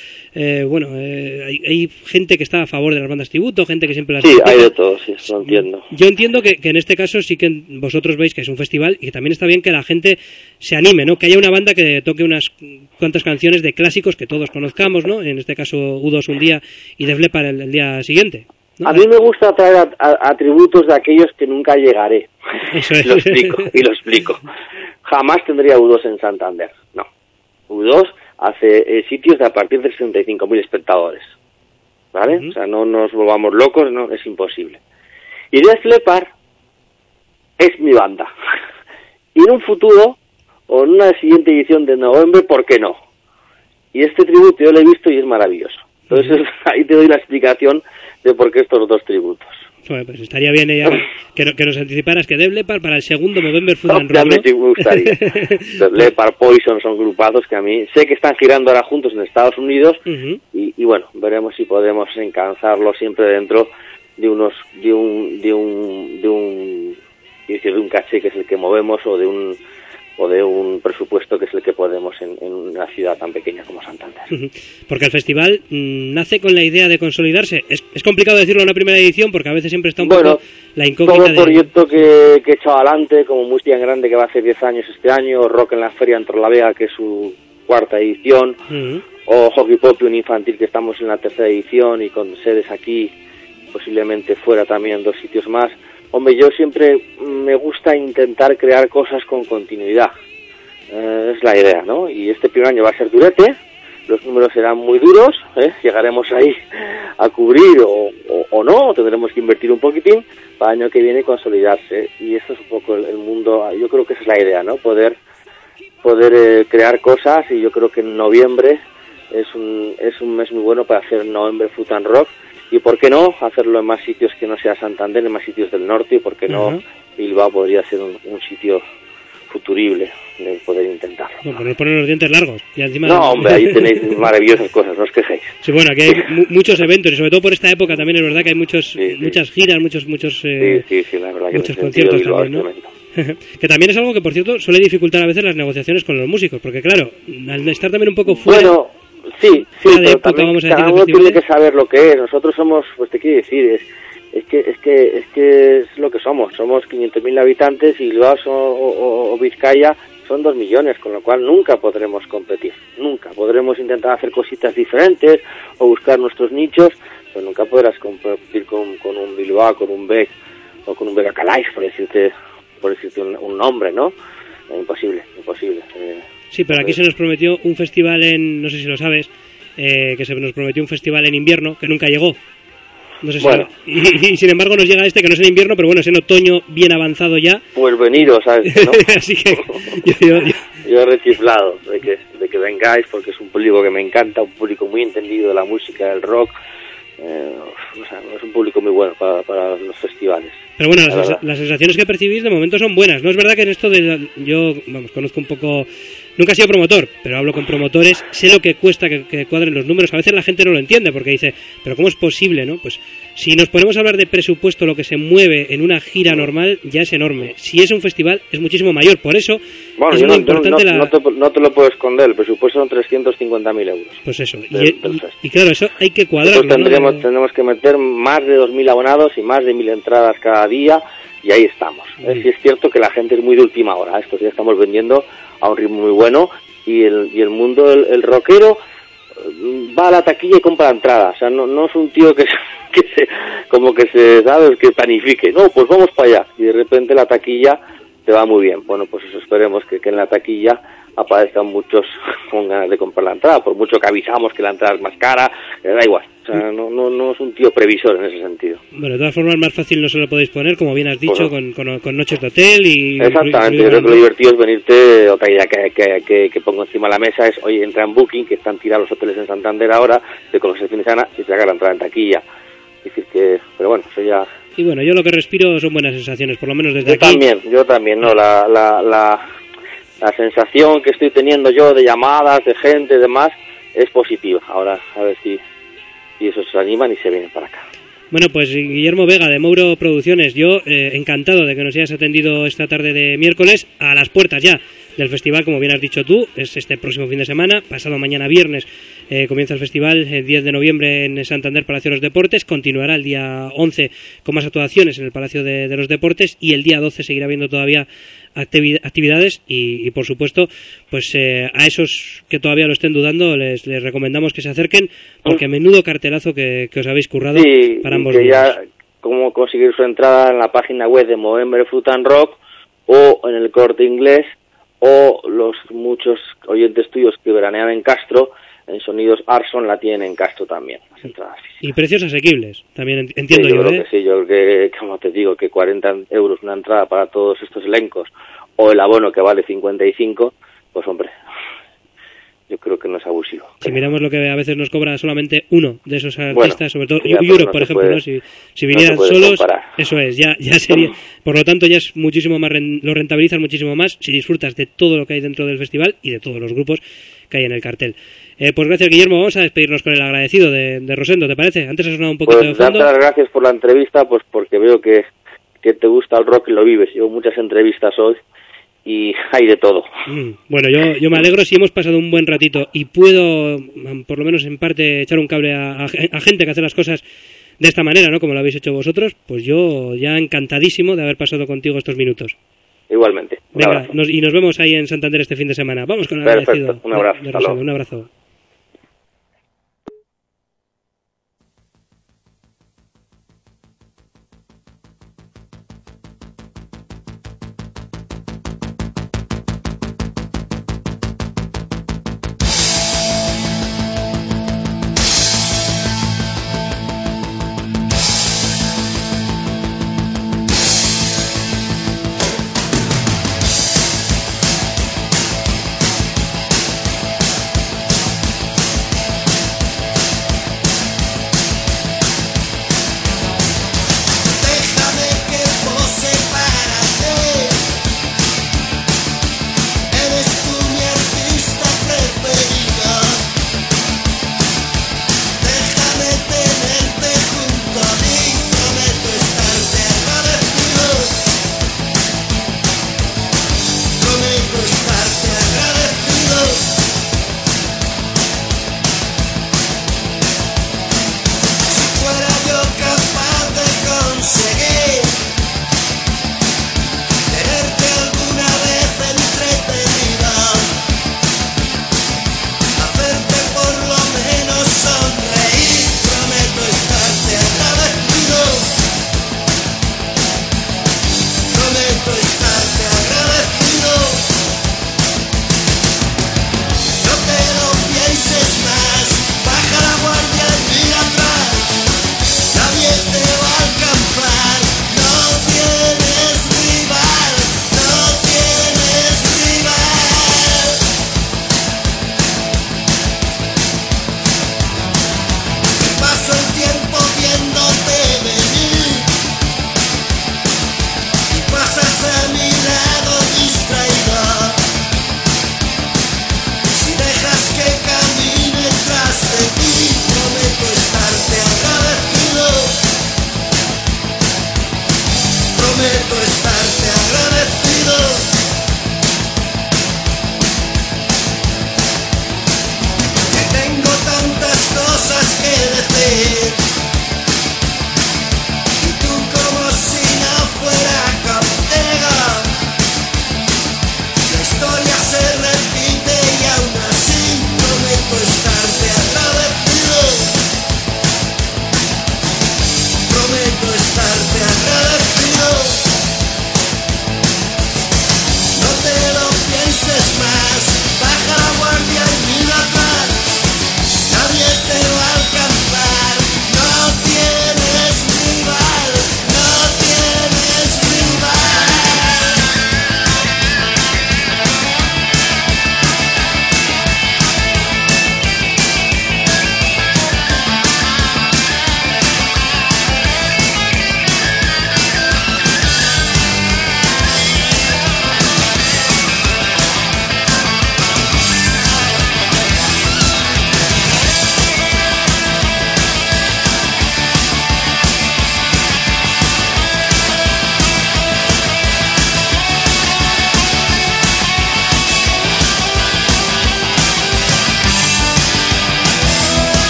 hay gente que está a favor de las bandas tributo, gente que siempre las... Sí, hay de todo, sí, lo entiendo. Yo entiendo que en este caso sí que vosotros veis que es un festival, y que también está bien que la gente se anime, ¿no? Que haya una banda que toque unas cuantas canciones de clásicos que todos conozcamos, ¿no? En este caso U2 un día y Def Leppard el día siguiente, ¿no? A mí me gusta traer atributos de aquellos que nunca llegaré. Eso es. Lo explico. Jamás tendría U2 en Santander, no. U2 hace sitios de a partir de 65.000 espectadores, ¿vale? O sea, no nos volvamos locos, no, es imposible. Y Def Leppard es mi banda. Y en un futuro, o en una siguiente edición de noviembre, ¿por qué no? Y este tributo yo lo he visto y es maravilloso. Entonces ahí te doy la explicación de por qué estos 2 tributos. Bueno, pues estaría bien que nos anticiparas que Def Leppard para el segundo November Food and Rock, ¿no? Me gustaría. Def Leppard, Poison son grupazos que a mí sé que están girando ahora juntos en Estados Unidos, y bueno, veremos si podemos encauzarlo siempre dentro de un caché que es el que movemos, o de un presupuesto que es el que podemos en una ciudad tan pequeña como Santander. Porque el festival nace con la idea de consolidarse. Es complicado decirlo en una primera edición, porque a veces siempre está un poco la incógnita. Todo el proyecto que he echado adelante, como Música en Grande, que va a hacer 10 años este año, Rock en la Feria en Torrelavega, que es su 4ª edición, o Hockey Pop, un infantil, que estamos en la 3ª edición, y con sedes aquí, posiblemente fuera también 2 sitios más. Hombre, yo siempre me gusta intentar crear cosas con continuidad. Es la idea, ¿no? Y este primer año va a ser durete, los números serán muy duros, llegaremos ahí a cubrir o no, tendremos que invertir un poquitín para el año que viene consolidarse. Y eso es un poco el mundo, yo creo que esa es la idea, ¿no? Poder crear cosas, y yo creo que en noviembre es un mes muy bueno para hacer November Food and Rock. y por qué no hacerlo en más sitios que no sea Santander, en más sitios del norte, y por qué no Bilbao podría ser un sitio futurible de poder intentarlo. Bueno, por no poner los dientes largos. Y encima... No, hombre, ahí tenéis maravillosas cosas, no os quejéis. Sí, bueno, aquí hay muchos eventos, y sobre todo por esta época también es verdad que hay muchas giras, muchos la verdad que muchos conciertos también, ¿no? Que también es algo que, por cierto, suele dificultar a veces las negociaciones con los músicos, porque claro, al estar también un poco fuera... Bueno, sí, fuera de pero época, también vamos a decir, cada de uno tiene festivales. que saber lo que es. Nosotros somos, pues te quiero decir, es que es lo que somos 500.000 habitantes, y Bilbao o Vizcaya son 2 millones, con lo cual nunca podremos competir, nunca podremos intentar hacer cositas diferentes o buscar nuestros nichos, pero nunca podrás competir con un Bilbao, con un Beck o con un Vega Calais, por decirte un nombre, ¿no? Imposible. Sí, pero aquí se nos prometió un festival no sé si lo sabes, que se nos prometió un festival en invierno que nunca llegó. No sé si bueno. Y sin embargo nos llega que no es en invierno, pero bueno, es en otoño bien avanzado ya. Pues veniros, ¿sabes? ¿No? Así que yo he rechiflado de que vengáis, porque es un público que me encanta, un público muy entendido de la música, del rock. Es un público muy bueno para los festivales. Pero bueno, las sensaciones que percibís de momento son buenas. No es verdad que en esto yo conozco un poco... Nunca he sido promotor, pero hablo con promotores, sé lo que cuesta que cuadren los números. A veces la gente no lo entiende porque dice, pero ¿cómo es posible, no? Pues si nos ponemos a hablar de presupuesto, lo que se mueve en una gira normal ya es enorme. Si es un festival es muchísimo mayor, por eso es muy importante no te lo puedo esconder, el presupuesto son 350.000 euros. Pues eso, y claro, eso hay que cuadrarlo. Tenemos que meter más de 2.000 abonados y más de 1.000 entradas cada día, y ahí estamos. Sí es cierto que la gente es muy de última hora, estos días estamos vendiendo a un ritmo muy bueno, y el mundo, el rockero va a la taquilla y compra la entrada. O sea, no es un tío que ¿sabes? Que planifique. No, pues vamos para allá. Y de repente la taquilla te va muy bien. Bueno, pues eso, esperemos que en la taquilla aparezcan muchos con ganas de comprar la entrada, por mucho que avisamos que la entrada es más cara, da igual. O sea, no es un tío previsor en ese sentido. Bueno, de todas formas, más fácil no se lo podéis poner, como bien has dicho, con noches de hotel y... Exactamente, yo creo que lo divertido es venirte. Otra idea que pongo encima de la mesa es, oye, entra en Booking, que están tirados los hoteles en Santander ahora, te coges el fin de semana y te haga la entrada en taquilla. Es decir que, pero bueno, eso ya... Y bueno, yo lo que respiro son buenas sensaciones, por lo menos desde aquí. Yo también, ¿no? La sensación que estoy teniendo yo de llamadas, de gente y demás, es positiva. Ahora, a ver si esos se animan y se vienen para acá. Bueno, pues Guillermo Vega, de Mouro Producciones, yo encantado de que nos hayas atendido esta tarde de miércoles, a las puertas ya del festival, como bien has dicho tú, es este próximo fin de semana, pasado mañana viernes comienza el festival, el 10 de noviembre en Santander, Palacio de los Deportes, continuará el día 11 con más actuaciones en el Palacio de los Deportes, y el día 12 seguirá habiendo todavía actividades y por supuesto, pues a esos que todavía lo estén dudando les recomendamos que se acerquen, porque menudo cartelazo que os habéis currado para ambos días. Ya cómo conseguir su entrada en la página web de Movember Food and Rock o en el Corte Inglés, o los muchos oyentes tuyos que veranean en Castro, en Sonidos Arson la tienen en Castro también, las entradas físicas. Y precios asequibles, también entiendo yo. Creo que sí, yo creo que, como te digo, que 40 euros una entrada para todos estos elencos, o el abono que vale 55, pues hombre, yo creo que no es abusivo. Si miramos lo que a veces nos cobra solamente uno de esos artistas, sobre todo Europe, por ejemplo, ¿no? Si vinieran solos, comparar. Eso es, ya sería, por lo tanto ya es muchísimo más, lo rentabilizas muchísimo más si disfrutas de todo lo que hay dentro del festival y de todos los grupos que hay en el cartel. Pues gracias, Guillermo, vamos a despedirnos con el agradecido de Rosendo, ¿te parece? Antes ha sonado un poquito de fondo. Darte las gracias por la entrevista, pues porque veo que te gusta el rock y lo vives. Llevo muchas entrevistas hoy y hay de todo. Bueno, yo me alegro si hemos pasado un buen ratito y puedo, por lo menos en parte, echar un cable a gente que hace las cosas de esta manera, ¿no? Como lo habéis hecho vosotros, pues yo ya encantadísimo de haber pasado contigo estos minutos. Igualmente. Venga, y nos vemos ahí en Santander este fin de semana. Vamos con el agradecido. Un abrazo. De Rosendo, un abrazo.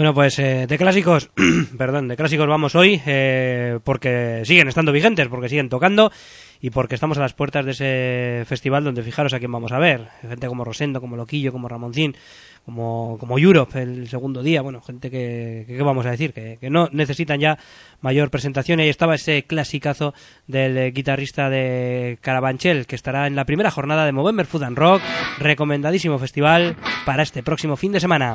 Bueno, pues de clásicos, perdón, de clásicos vamos hoy, porque siguen estando vigentes, porque siguen tocando y porque estamos a las puertas de ese festival donde fijaros a quién vamos a ver. Gente como Rosendo, como Loquillo, como Ramoncín, como Europe el segundo día. Bueno, gente que ¿qué vamos a decir? Que no necesitan ya mayor presentación. Y ahí estaba ese clasicazo del guitarrista de Carabanchel, que estará en la primera jornada de Movember Food and Rock. Recomendadísimo festival para este próximo fin de semana.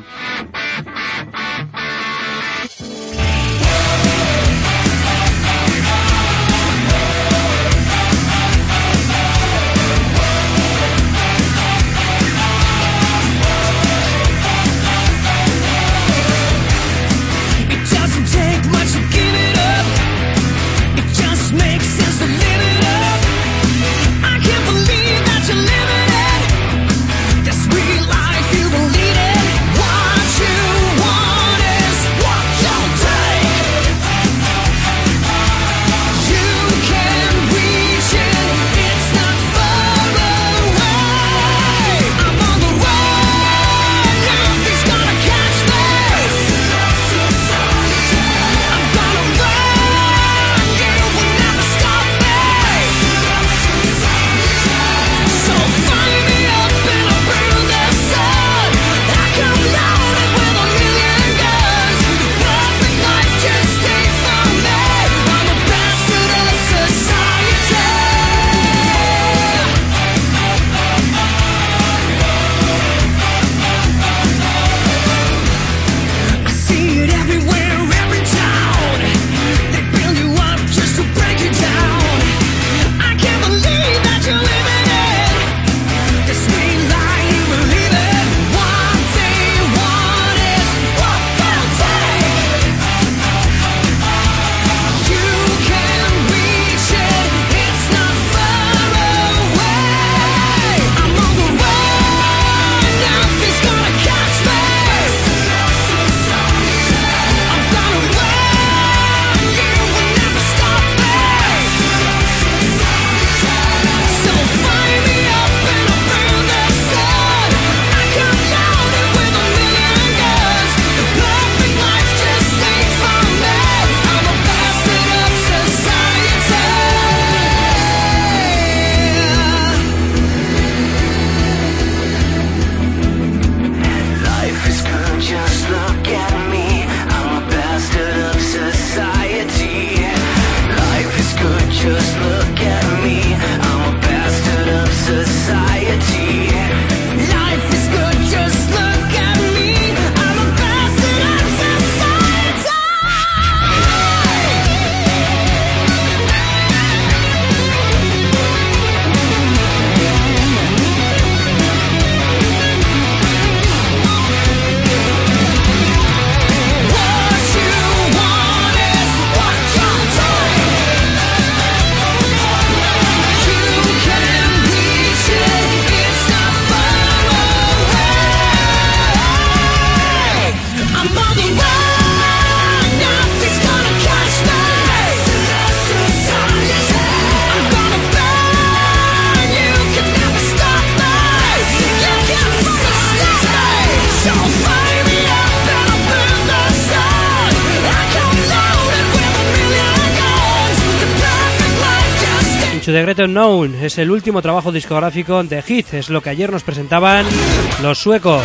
To the Great Unknown es el último trabajo discográfico de Hit, es lo que ayer nos presentaban los suecos.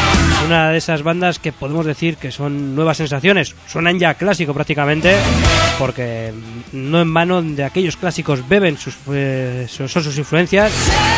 Una de esas bandas que podemos decir que son nuevas sensaciones, suenan ya clásico prácticamente, porque no en vano de aquellos clásicos beben son sus influencias.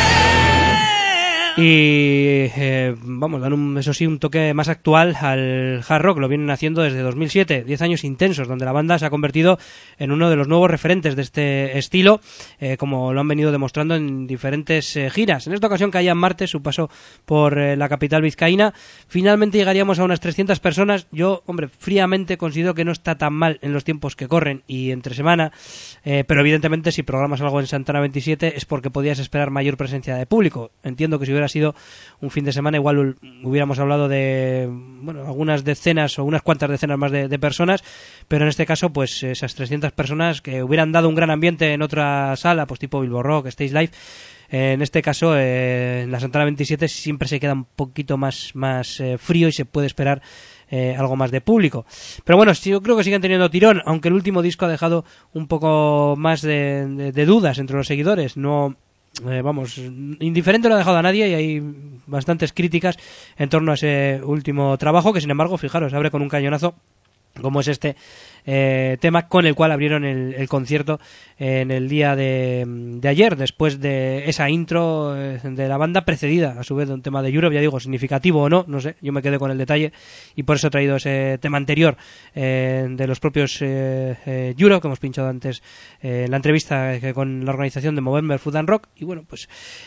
Y vamos, dan eso sí, un toque más actual al hard rock. Lo vienen haciendo desde 2007, 10 años intensos, donde la banda se ha convertido en uno de los nuevos referentes de este estilo, como lo han venido demostrando en diferentes giras. En esta ocasión caía en Marte su paso por la capital vizcaína. Finalmente llegaríamos a unas 300 personas. Yo, hombre, fríamente considero que no está tan mal en los tiempos que corren y entre semana, pero evidentemente si programas algo en Santana 27 es porque podías esperar mayor presencia de público. Entiendo que si hubiera sido un fin de semana igual hubiéramos hablado de algunas decenas o unas cuantas decenas más de personas, pero en este caso pues esas 300 personas que hubieran dado un gran ambiente en otra sala, pues tipo Bilbo Rock, Stage Live, en este caso en la Santana 27 siempre se queda un poquito más frío y se puede esperar algo más de público. Pero bueno, sí, yo creo que siguen teniendo tirón, aunque el último disco ha dejado un poco más de dudas entre los seguidores. No, indiferente no ha dejado a nadie y hay bastantes críticas en torno a ese último trabajo, que sin embargo, fijaros, abre con un cañonazo como es este tema con el cual abrieron el concierto en el día de ayer, después de esa intro de la banda, precedida a su vez de un tema de Europe, ya digo, significativo o no, no sé, yo me quedé con el detalle y por eso he traído ese tema anterior de los propios Europe, que hemos pinchado antes en la entrevista con la organización de Movember Food and Rock. Y bueno, pues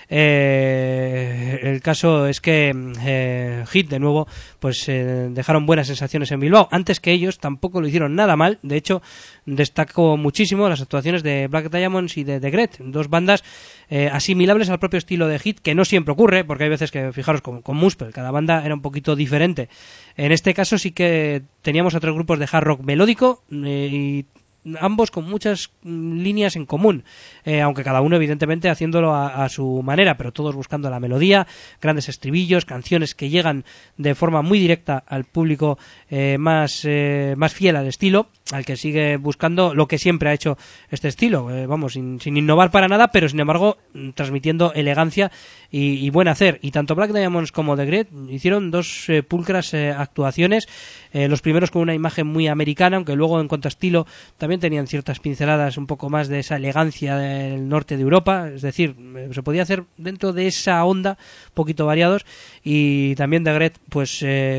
el caso es que Hit de nuevo pues dejaron buenas sensaciones en Bilbao. Antes que ellos tampoco lo hicieron nada mal. De hecho, destaco muchísimo las actuaciones de Black Diamonds y de The Gret, dos bandas asimilables al propio estilo de Hit, que no siempre ocurre, porque hay veces que, fijaros, con Muspel, cada banda era un poquito diferente. En este caso sí que teníamos otros grupos de hard rock melódico y ambos con muchas líneas en común, aunque cada uno evidentemente haciéndolo a su manera, pero todos buscando la melodía, grandes estribillos, canciones que llegan de forma muy directa al público más fiel al estilo, al que sigue buscando lo que siempre ha hecho este estilo, sin innovar para nada, pero sin embargo transmitiendo elegancia y buen hacer. Y tanto Black Diamonds como The Gret hicieron dos pulcras actuaciones, los primeros con una imagen muy americana, aunque luego en cuanto a estilo también tenían ciertas pinceladas un poco más de esa elegancia del norte de Europa, es decir, se podía hacer dentro de esa onda un poquito variados. Y también The Gret pues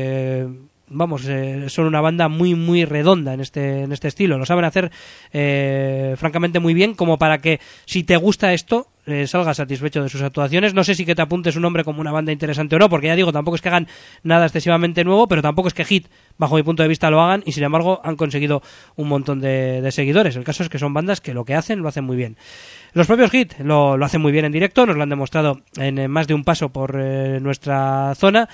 son una banda muy muy redonda en este estilo, lo saben hacer francamente muy bien, como para que si te gusta esto salgas satisfecho de sus actuaciones. No sé si que te apuntes un nombre como una banda interesante o no, porque ya digo, tampoco es que hagan nada excesivamente nuevo, pero tampoco es que Hit, bajo mi punto de vista, lo hagan, y sin embargo han conseguido un montón de seguidores. El caso es que son bandas que lo que hacen, lo hacen muy bien. Los propios Hit lo hacen muy bien en directo, nos lo han demostrado en más de un paso por nuestra zona,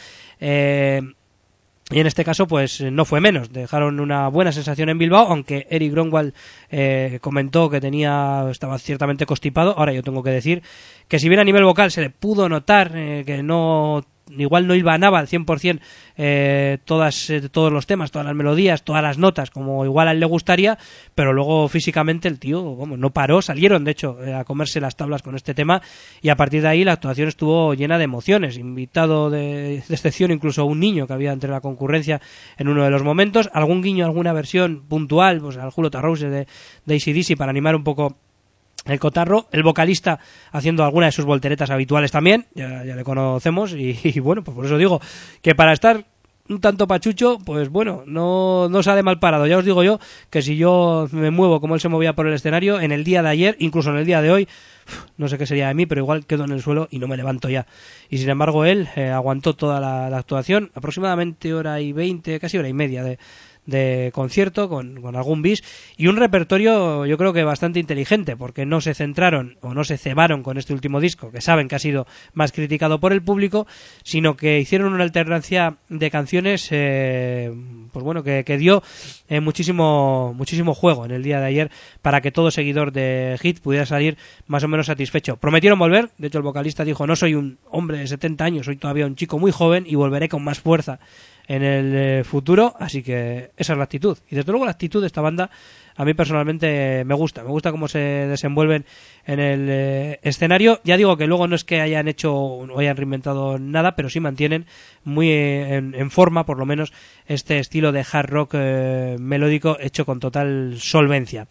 y en este caso pues no fue menos, dejaron una buena sensación en Bilbao, aunque Eric Grönwald comentó que estaba ciertamente constipado. Ahora yo tengo que decir que si bien a nivel vocal se le pudo notar que igual no hilvanaba al 100% todos los temas, todas las melodías, todas las notas, como igual a él le gustaría, pero luego físicamente el tío no paró, salieron de hecho a comerse las tablas con este tema, y a partir de ahí la actuación estuvo llena de emociones, invitado de excepción incluso un niño que había entre la concurrencia en uno de los momentos, algún guiño, alguna versión puntual, pues al Hulota Rose de AC/DC para animar un poco el cotarro, el vocalista haciendo alguna de sus volteretas habituales también, ya le conocemos, y bueno, pues por eso digo que para estar un tanto pachucho, pues bueno, no sale mal parado. Ya os digo yo que si yo me muevo como él se movía por el escenario en el día de ayer, incluso en el día de hoy, no sé qué sería de mí, pero igual quedo en el suelo y no me levanto ya. Y sin embargo él aguantó toda la actuación, aproximadamente hora y 20, casi hora y media de concierto con algún bis y un repertorio yo creo que bastante inteligente, porque no se centraron o no se cebaron con este último disco, que saben que ha sido más criticado por el público, sino que hicieron una alternancia de canciones pues bueno, que dio muchísimo juego en el día de ayer para que todo seguidor de Hit pudiera salir más o menos satisfecho. Prometieron volver, de hecho el vocalista dijo: no soy un hombre de 70 años, soy todavía un chico muy joven y volveré con más fuerza en el futuro, así que esa es la actitud. Y desde luego la actitud de esta banda a mí personalmente me gusta cómo se desenvuelven en el escenario. Ya digo que luego no es que hayan hecho o hayan reinventado nada, pero sí mantienen muy en forma, por lo menos, este estilo de hard rock melódico hecho con total solvencia.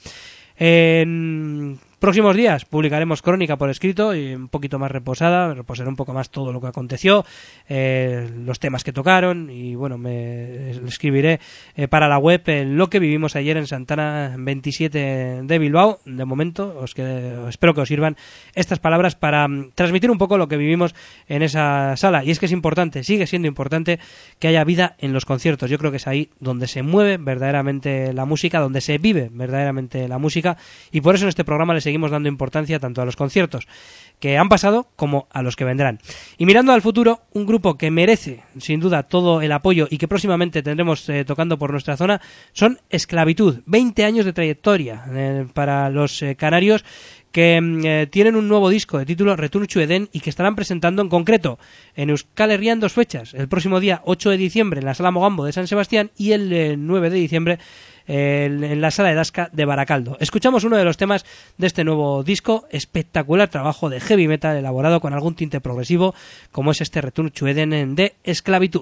En próximos días publicaremos crónica por escrito y un poquito más reposaré un poco más todo lo que aconteció, los temas que tocaron, y bueno, me escribiré para la web lo que vivimos ayer en Santana 27 de Bilbao. De momento espero que os sirvan estas palabras para transmitir un poco lo que vivimos en esa sala, y es que es importante, sigue siendo importante que haya vida en los conciertos. Yo creo que es ahí donde se mueve verdaderamente la música, donde se vive verdaderamente la música, y por eso en este programa les seguimos dando importancia tanto a los conciertos que han pasado como a los que vendrán. Y mirando al futuro, un grupo que merece sin duda todo el apoyo y que próximamente tendremos tocando por nuestra zona son Esclavitud. 20 años de trayectoria para los canarios, que tienen un nuevo disco de título Return to Eden y que estarán presentando en concreto en Euskal Herria en 2 fechas, el próximo día 8 de diciembre en la Sala Mogambo de San Sebastián y el 9 de diciembre en la Sala de Dasca de Baracaldo. Escuchamos uno de los temas de este nuevo disco, espectacular trabajo de heavy metal elaborado con algún tinte progresivo, como es este Return to Eden de Esclavitud.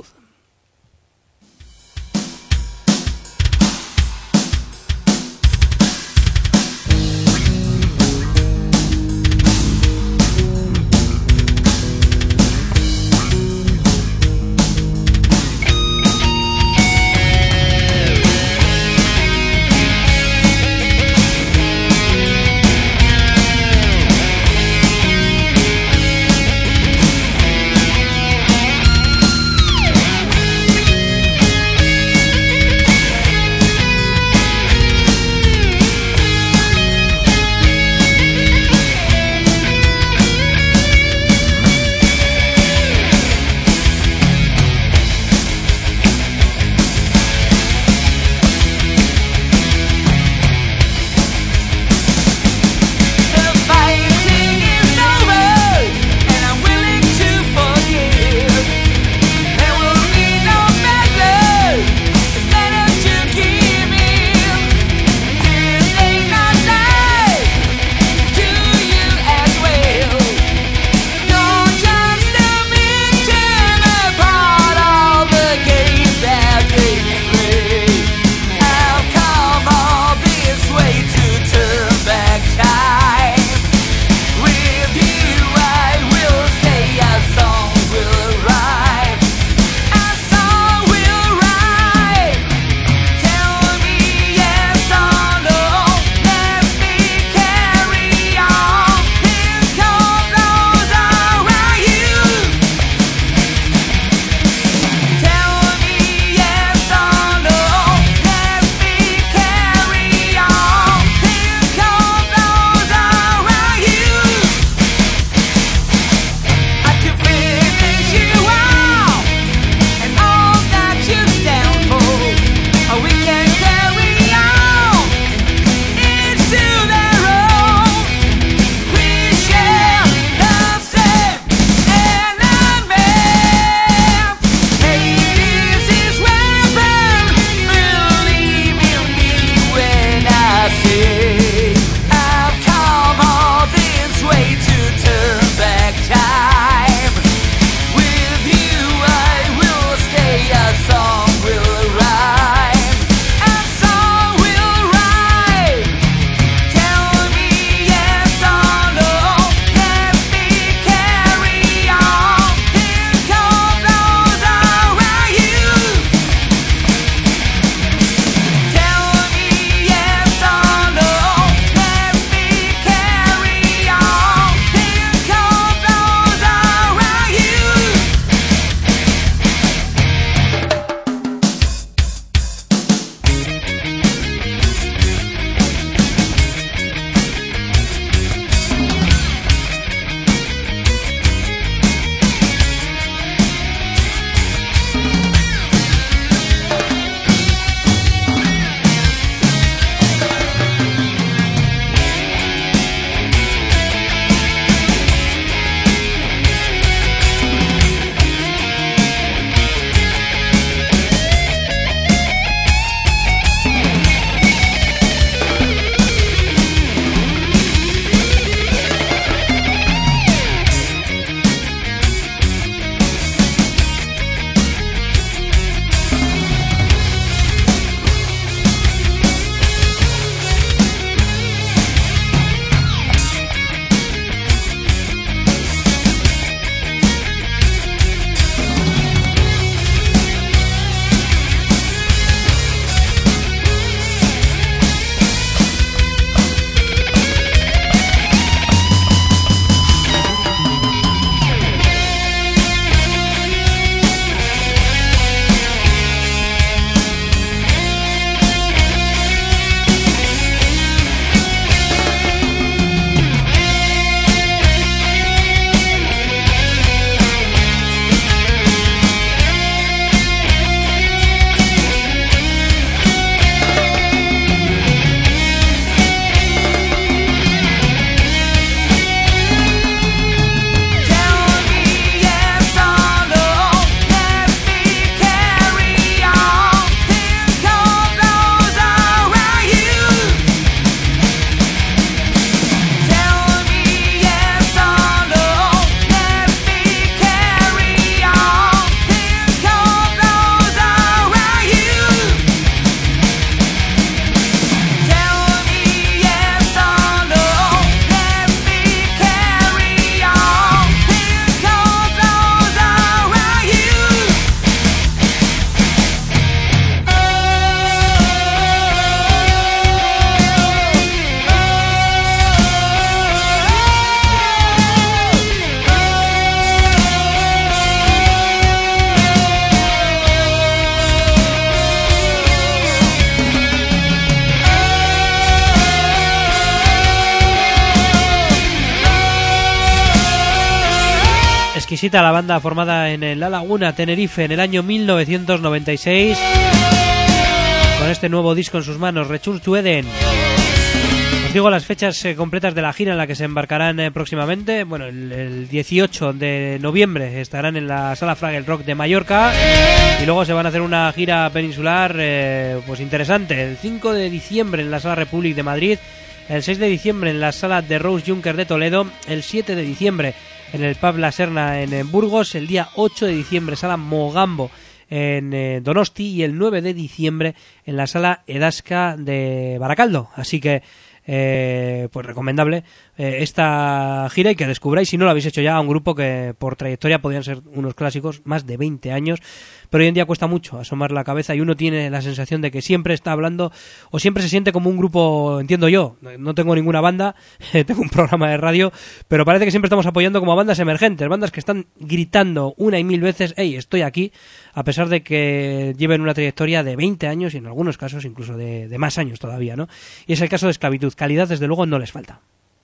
exquisita la banda formada en La Laguna, Tenerife, en el año 1996, con este nuevo disco en sus manos, Return to Eden. Os digo las fechas completas de la gira en la que se embarcarán próximamente. Bueno, el 18 de noviembre estarán en la Sala Fraggle Rock de Mallorca y luego se van a hacer una gira peninsular pues interesante. El 5 de diciembre en la Sala Republic de Madrid, el 6 de diciembre en la Sala de Rose Junker de Toledo, el 7 de diciembre en el Pub La Serna en Burgos, el día 8 de diciembre Sala Mogambo en Donosti y el 9 de diciembre en la Sala Edasca de Baracaldo. Así que pues recomendable esta gira y que descubráis, si no lo habéis hecho ya, a un grupo que por trayectoria podrían ser unos clásicos, más de 20 años, pero hoy en día cuesta mucho asomar la cabeza y uno tiene la sensación de que siempre está hablando o siempre se siente como un grupo, entiendo yo, no tengo ninguna banda, tengo un programa de radio, pero parece que siempre estamos apoyando como a bandas emergentes, bandas que están gritando una y mil veces, hey, estoy aquí, a pesar de que lleven una trayectoria de 20 años y en algunos casos incluso de más años todavía, ¿no? Y es el caso de Esclavitud. Calidad, desde luego, no les falta.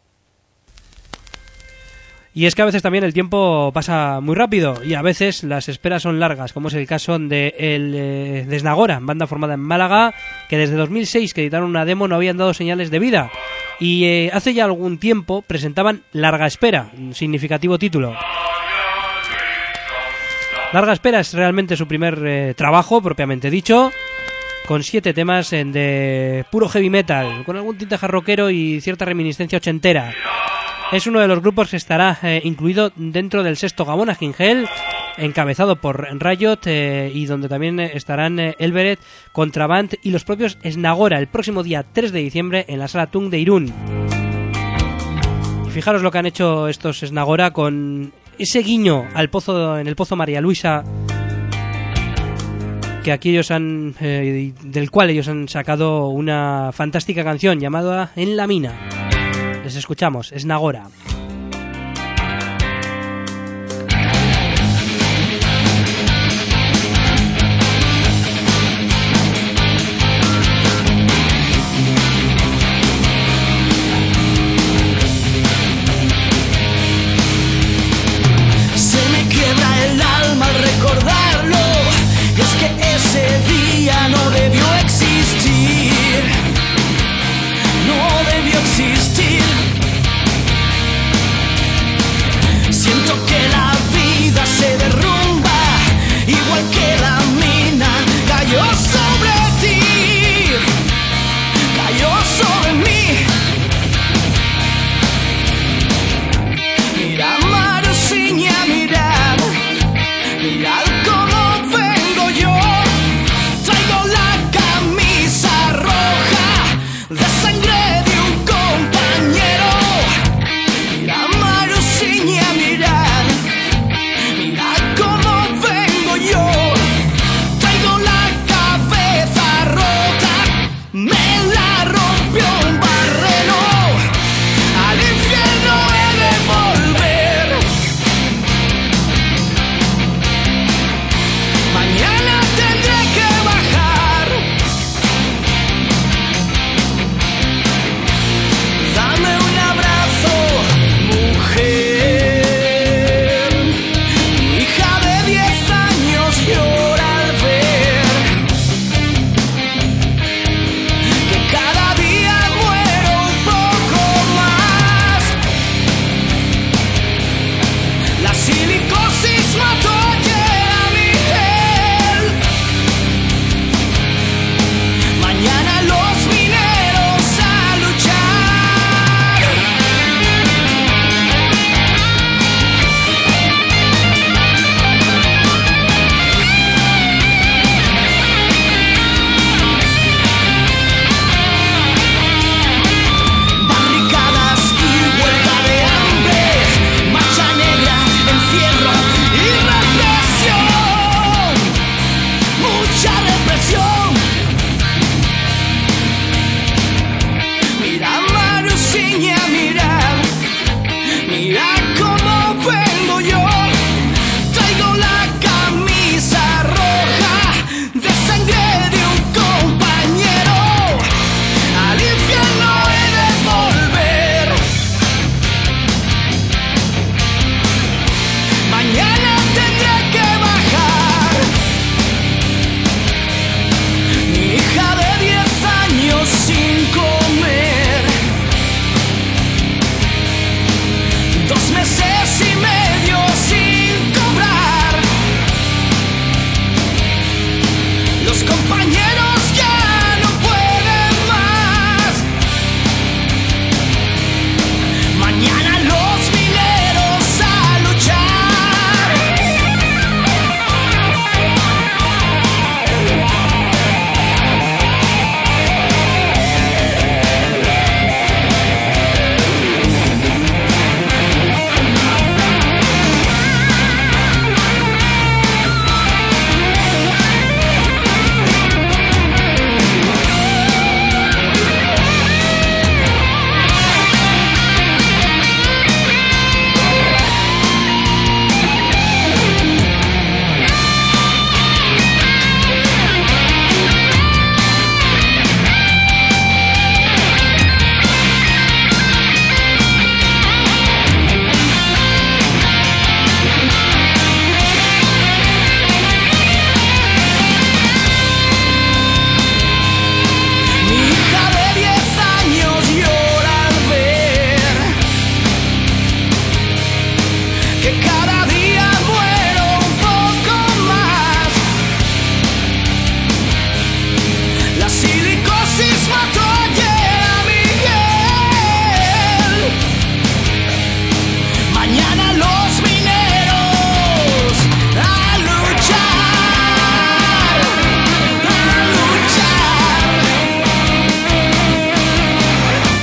Y es que a veces también el tiempo pasa muy rápido y a veces las esperas son largas, como es el caso de Snagora, banda formada en Málaga, que desde 2006 que editaron una demo no habían dado señales de vida. Y hace ya algún tiempo presentaban Larga Espera, un significativo título. Larga Espera es realmente su primer trabajo, propiamente dicho, con 7 temas de puro heavy metal, con algún tinte rockero y cierta reminiscencia ochentera. Es uno de los grupos que estará incluido dentro del sexto Gabon Agingel, encabezado por Riot, y donde también estarán Elberet, Contraband y los propios Snagora, el próximo día 3 de diciembre en la Sala Tung de Irún. Y fijaros lo que han hecho estos Snagora con ese guiño al pozo, en el Pozo María Luisa, que aquí ellos han del cual ellos han sacado una fantástica canción llamada En la Mina. Les escuchamos, Snagora. Se me quiebra el alma al recordarlo, y es que ese día no debió existir, no debió existir.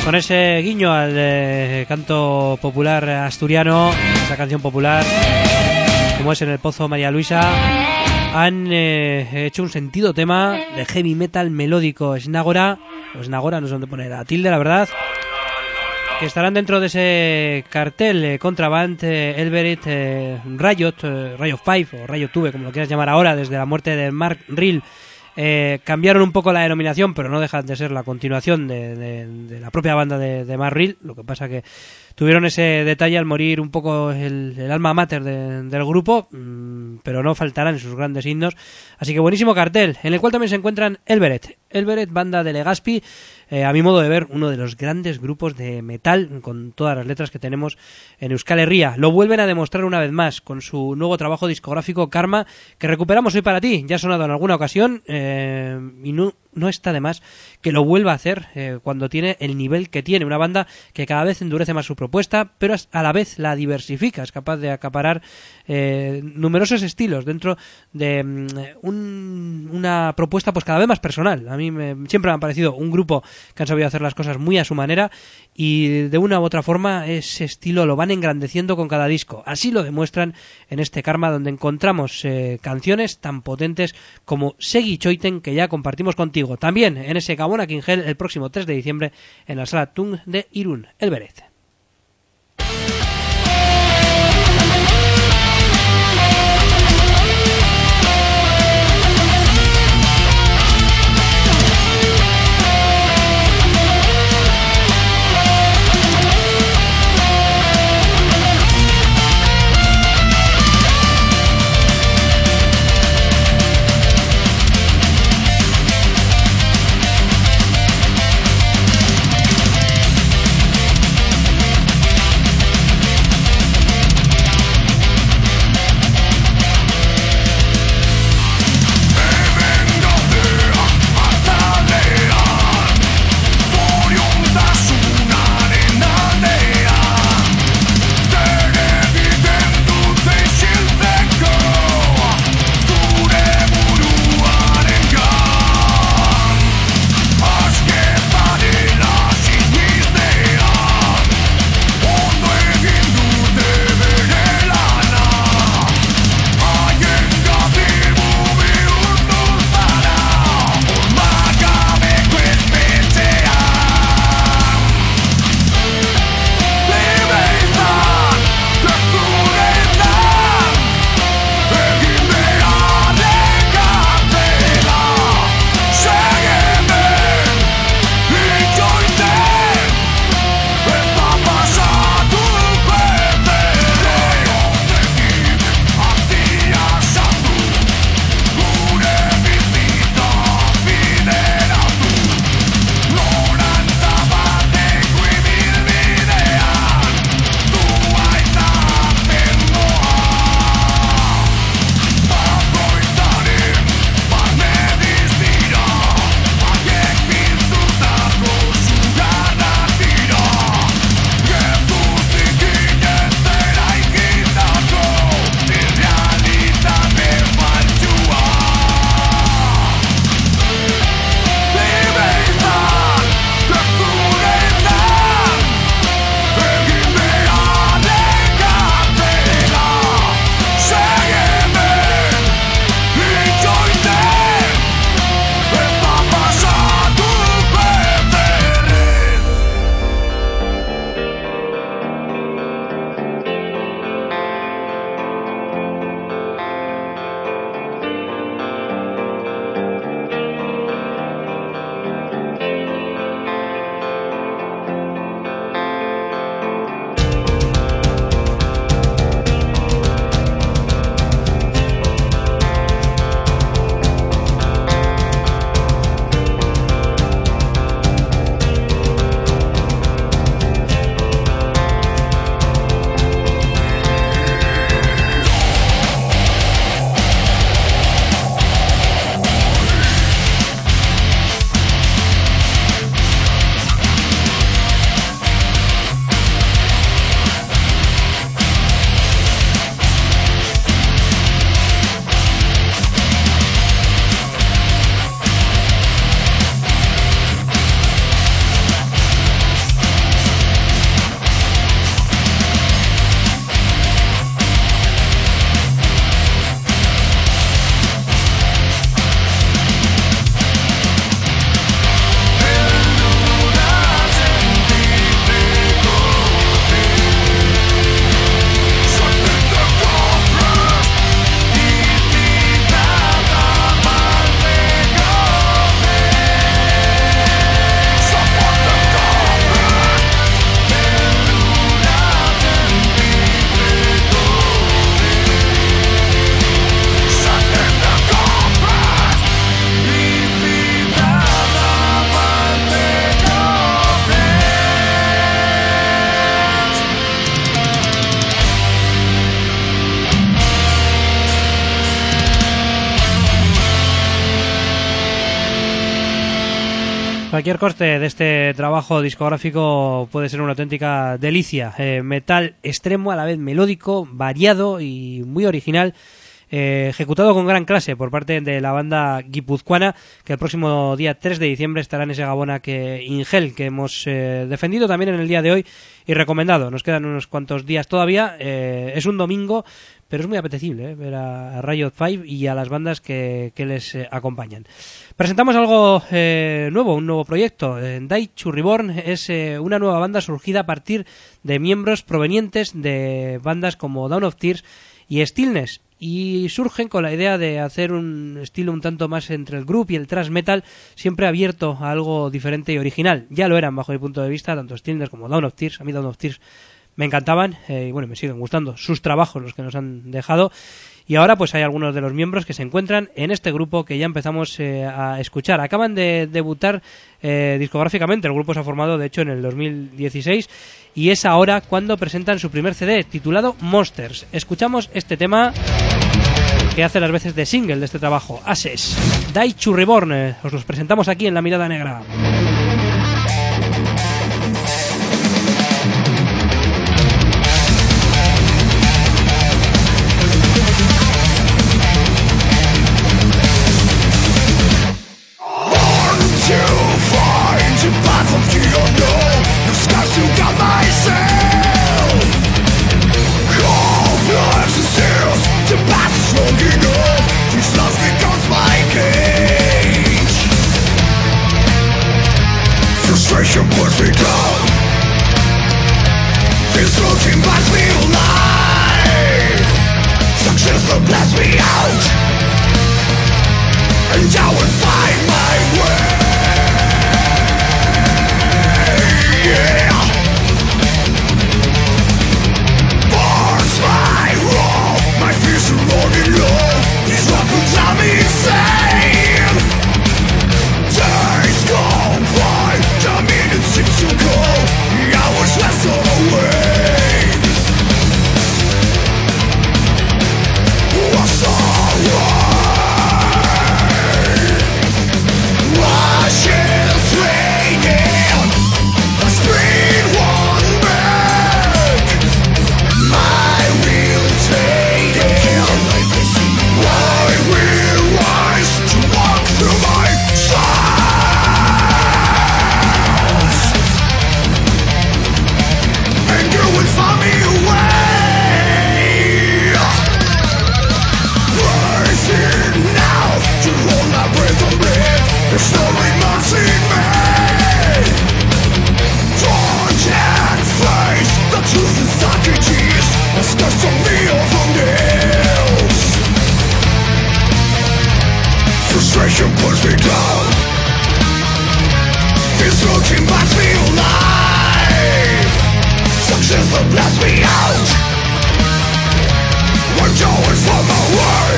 Con ese guiño al canto popular asturiano, esa canción popular, como es En el Pozo María Luisa, han hecho un sentido tema de heavy metal melódico Snagora, o Snagora, no sé dónde poner la tilde, la verdad, que estarán dentro de ese cartel Contraband, Elbereth, Riot 5 o Riot Tube, como lo quieras llamar ahora, desde la muerte de Mark Rill. Cambiaron un poco la denominación, pero no dejan de ser la continuación de la propia banda de Mark Rill. Lo que pasa que tuvieron ese detalle al morir un poco el alma mater del grupo, pero no faltarán en sus grandes himnos. Así que buenísimo cartel, en el cual también se encuentran Elbereth, banda de Legazpi, a mi modo de ver, uno de los grandes grupos de metal, con todas las letras que tenemos en Euskal Herria. Lo vuelven a demostrar una vez más con su nuevo trabajo discográfico Karma, que recuperamos hoy para ti. Ya ha sonado en alguna ocasión y no está de más que lo vuelva a hacer cuando tiene el nivel que tiene. Una banda que cada vez endurece más su propuesta, pero a la vez la diversifica, es capaz de acaparar numerosos estilos dentro de una propuesta pues cada vez más personal. A mí siempre me ha parecido un grupo que han sabido hacer las cosas muy a su manera y de una u otra forma ese estilo lo van engrandeciendo con cada disco. Así lo demuestran en este Karma, donde encontramos canciones tan potentes como Segi Choiten, que ya compartimos contigo también en ese Gabona Kingel el próximo 3 de diciembre en la Sala Tung de Irún, Elbereth. Cualquier corte de este trabajo discográfico puede ser una auténtica delicia. Metal extremo, a la vez melódico, variado y muy original. Ejecutado con gran clase por parte de la banda guipuzcoana, que el próximo día 3 de diciembre estará en ese Gabona que Ingel, que hemos defendido también en el día de hoy y recomendado. Nos quedan unos cuantos días todavía. Es un domingo, pero es muy apetecible ver a Riot 5 y a las bandas que les acompañan. Presentamos algo nuevo, un nuevo proyecto. Daichu Reborn es una nueva banda surgida a partir de miembros provenientes de bandas como Dawn of Tears y Stillness, y surgen con la idea de hacer un estilo un tanto más entre el groove y el thrash metal, siempre abierto a algo diferente y original. Ya lo eran bajo mi punto de vista, tanto Stillness como Dawn of Tears. A mí Dawn of Tears me encantaban y bueno, me siguen gustando sus trabajos, los que nos han dejado. Y ahora pues hay algunos de los miembros que se encuentran en este grupo que ya empezamos a escuchar. Acaban de debutar discográficamente. El grupo se ha formado de hecho en el 2016 y es ahora cuando presentan su primer CD titulado Monsters. Escuchamos este tema que hace las veces de single de este trabajo, Ashes. Daichu Reborn, os los presentamos aquí en La Mirada Negra. Frustration puts me down. This routine binds me alive. Success that blasts me out, and I will find my way. Yeah. Bars my roll, my fears are running low. These weapons have me insane. Days go by, the minutes seem to go, the hours last away. What's away? Ashes raining, a screen one back. My will fading, I will rise to walk through my and you will find me away. Rising now to hold my breath and breathe. There's no remorse in me. Don't and face the truth is stuck in tears. The scars of me over nails. Frustration puts me down. This routine binds me alive. Success that blasts me out. We're going for my way.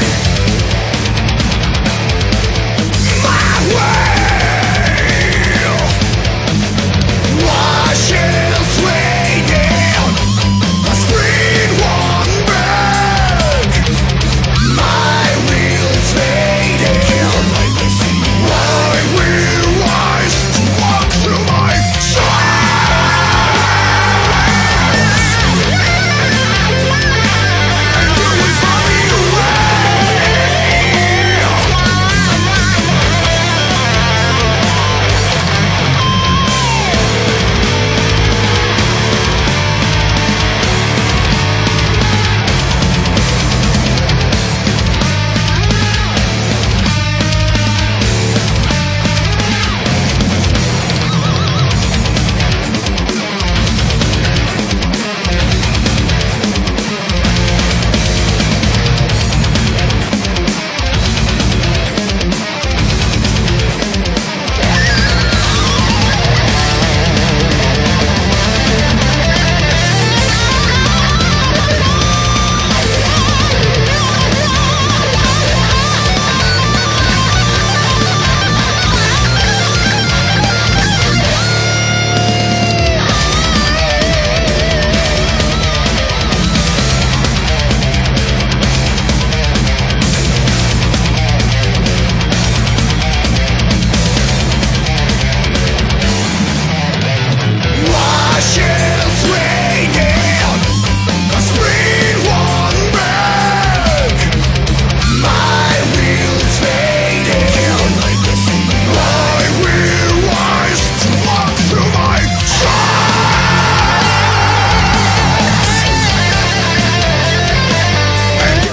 My way. Ashes raining, a screen one back. My will fading, I will rise to walk through my and you will find me away.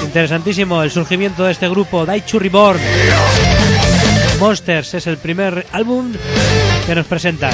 Interesantísimo el surgimiento de este grupo, Daichu Reborn. Monsters es el primer álbum que nos presentan.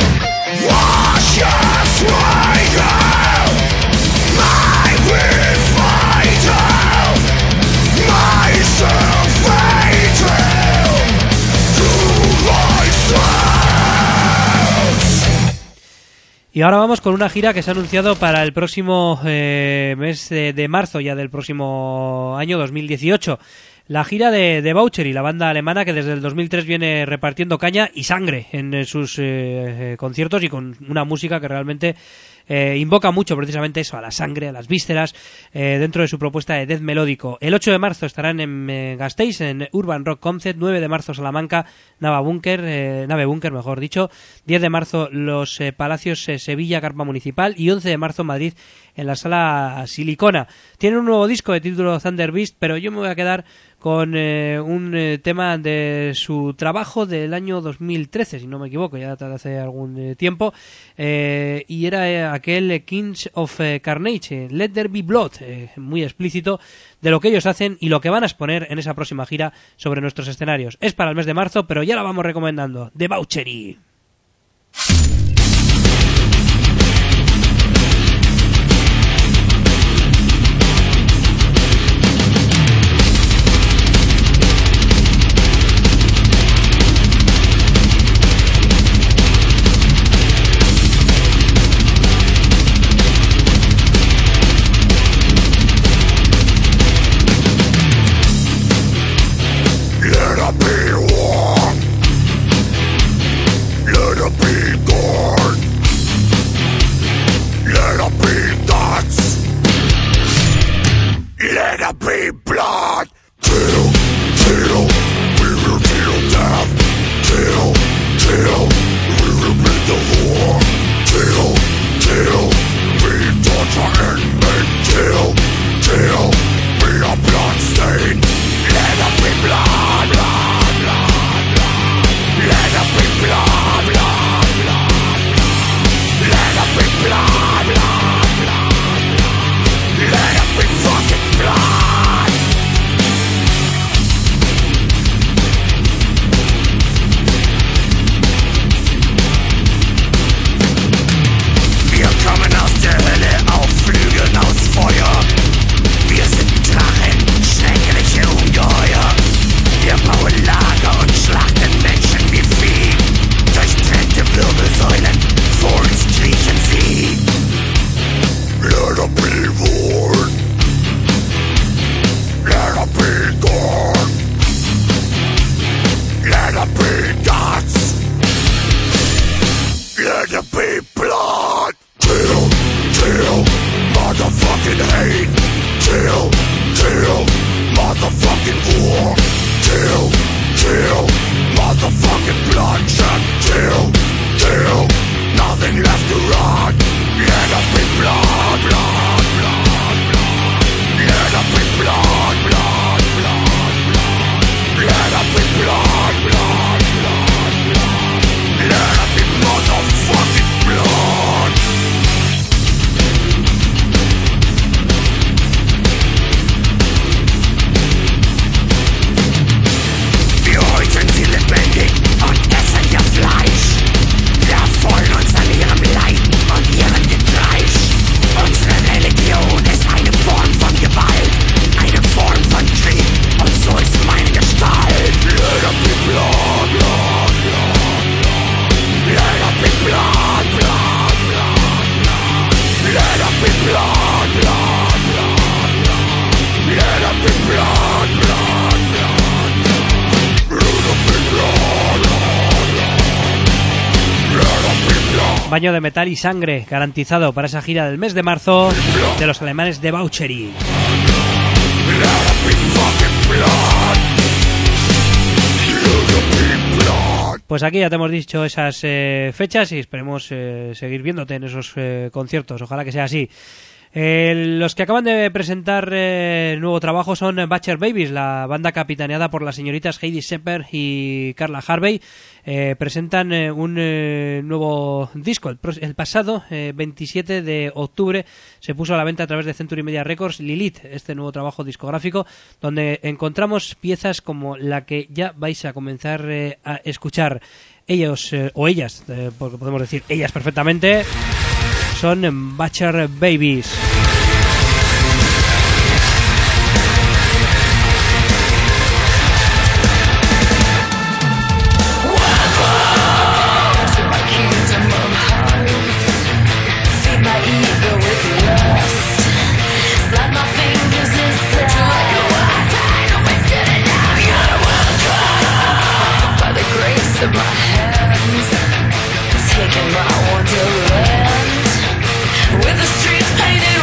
Y ahora vamos con una gira que se ha anunciado para el próximo mes de marzo ya del próximo año 2018. La gira de Debauchery, la banda alemana que desde el 2003 viene repartiendo caña y sangre en sus conciertos y con una música que realmente invoca mucho precisamente eso, a la sangre, a las vísceras, dentro de su propuesta de death melódico. El 8 de marzo estarán en Gasteiz, en Urban Rock Concept, 9 de marzo Salamanca, Nave Bunker, mejor dicho, 10 de marzo Los Palacios Sevilla, Carpa Municipal, y 11 de marzo Madrid, en la Sala Silicona. Tienen un nuevo disco de título Thunder Beast, pero yo me voy a quedar con un tema de su trabajo del año 2013, si no me equivoco, ya hace algún tiempo, y era aquel Kings of Carnage, Let There Be Blood, muy explícito de lo que ellos hacen y lo que van a exponer en esa próxima gira sobre nuestros escenarios. Es para el mes de marzo, pero ya la vamos recomendando. Debauchery. Baño de metal y sangre garantizado para esa gira del mes de marzo de los alemanes Debauchery. Pues aquí ya te hemos dicho esas fechas y esperemos seguir viéndote en esos conciertos. Ojalá que sea así. Los que acaban de presentar nuevo trabajo son Butcher Babies, la banda capitaneada por las señoritas Heidi Shepard y Carla Harvey. Presentan un nuevo disco. El pasado 27 de octubre se puso a la venta a través de Century Media Records Lilith, este nuevo trabajo discográfico, donde encontramos piezas como la que ya vais a comenzar a escuchar. Ellos, o ellas, porque podemos decir ellas perfectamente, son Butcher Babies. With the streets painted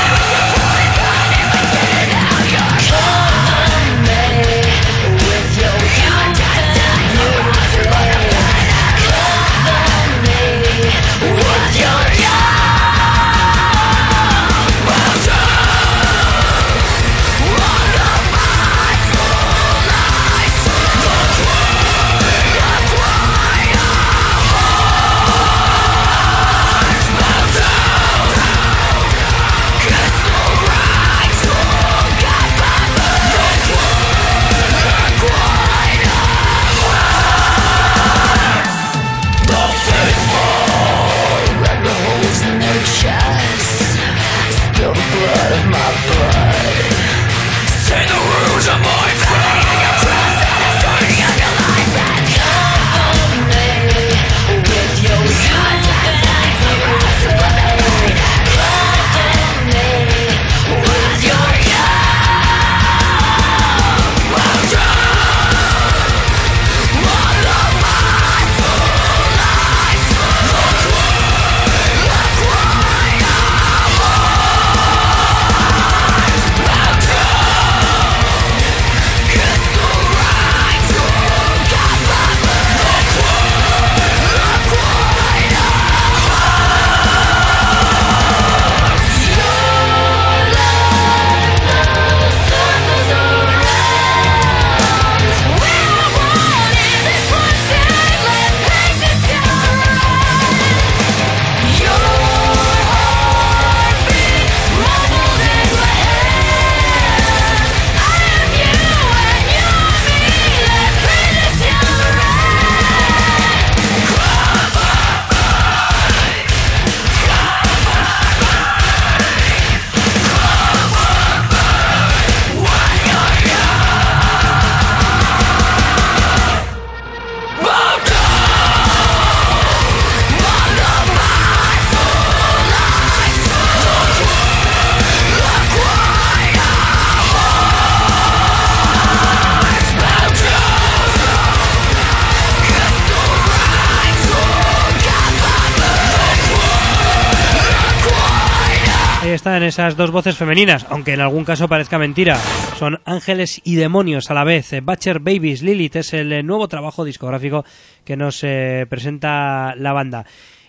Están esas dos voces femeninas, aunque en algún caso parezca mentira. Son ángeles y demonios a la vez. Butcher Babies Lilith es el nuevo trabajo discográfico que nos presenta la banda.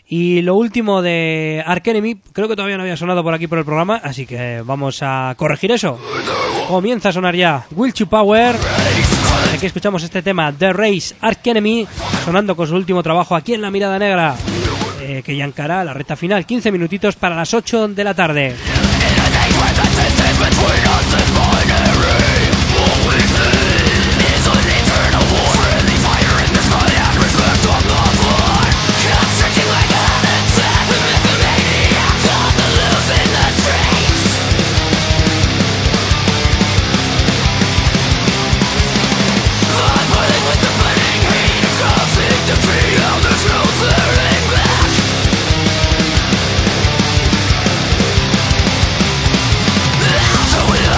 Y lo último de Arch Enemy, creo que todavía no había sonado por aquí por el programa, así que vamos a corregir eso. Comienza a sonar ya Will to Power. Aquí escuchamos este tema, The Race, Arch Enemy, sonando con su último trabajo aquí en La Mirada Negra, que ya encara la recta final. 15 minutitos para las 8 de la tarde. So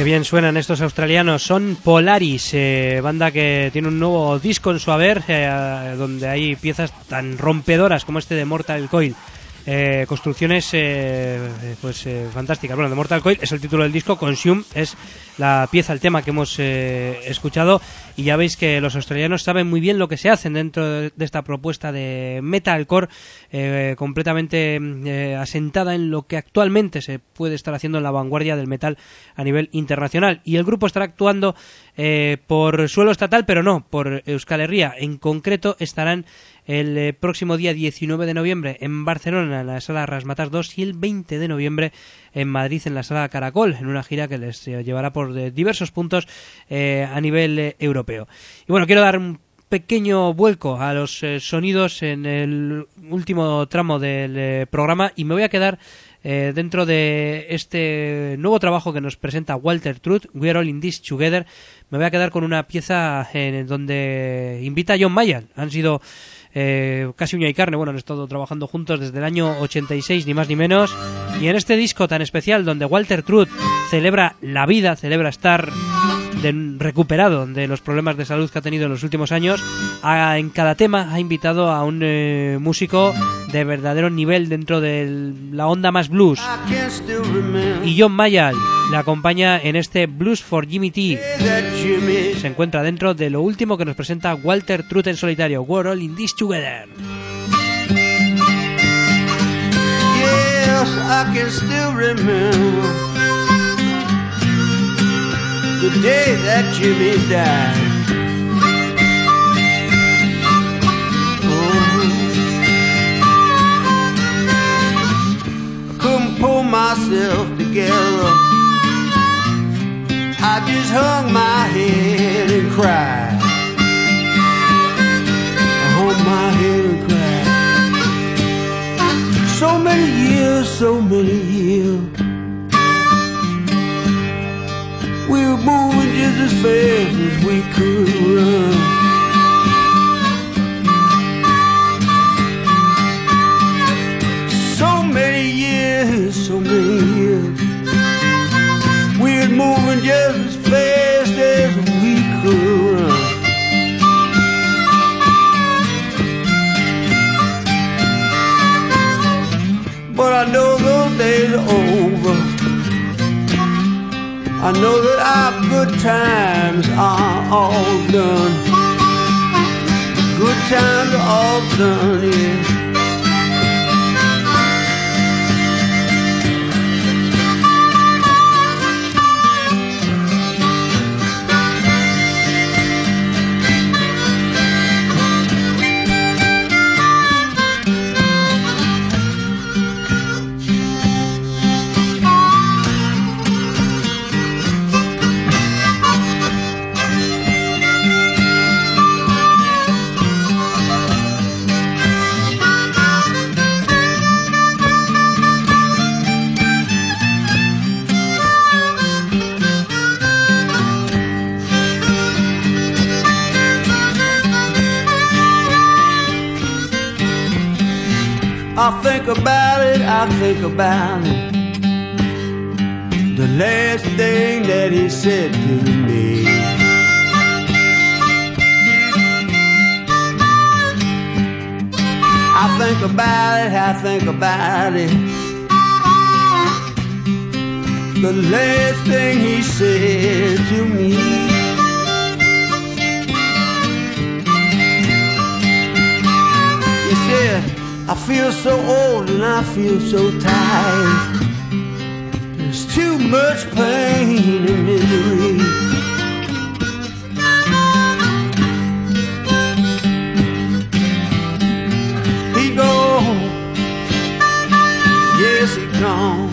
bien suenan estos australianos. Son Polaris, banda que tiene un nuevo disco en su haber, donde hay piezas tan rompedoras como este de Mortal Coil. Construcciones fantásticas. Bueno, de Mortal Coil es el título del disco, Consume es la pieza, el tema que hemos escuchado, y ya veis que los australianos saben muy bien lo que se hacen dentro de esta propuesta de metalcore, completamente asentada en lo que actualmente se puede estar haciendo en la vanguardia del metal a nivel internacional. Y el grupo estará actuando por suelo estatal, pero no por Euskal Herria. En concreto estarán el próximo día 19 de noviembre en Barcelona, en la Sala Razzmatazz 2, y el 20 de noviembre en Madrid, en la Sala Caracol, en una gira que les llevará por diversos puntos a nivel europeo. Y bueno, quiero dar un pequeño vuelco a los sonidos en el último tramo del programa, y me voy a quedar dentro de este nuevo trabajo que nos presenta Walter Truth, We Are All In This Together. Me voy a quedar con una pieza en donde invita a John Mayall. Han sido casi uña y carne, bueno, han estado trabajando juntos desde el año 86, ni más ni menos, y en este disco tan especial donde Walter Truth celebra la vida, celebra estar recuperado de los problemas de salud que ha tenido en los últimos años, en cada tema ha invitado a un músico de verdadero nivel dentro de la onda más blues, y John Mayall le acompaña en este Blues for Jimmy T. Se encuentra dentro de lo último que nos presenta Walter Truth en solitario, We're All In This Together. Yes, I can still remember the day that Jimmy died. I couldn't pull myself together. I just hung my head and cried. I hung my head and cried. So many years, we were moving just as fast as we could run. So many years, we were moving just as fast as we could run. But I know those days are over. I know that our good times are all done. Good times are all done, yeah. I think about it. The last thing that he said to me. I think about it. The last thing he said to me. He said, I feel so old and I feel so tired. There's too much pain and misery. He gone, yes he gone.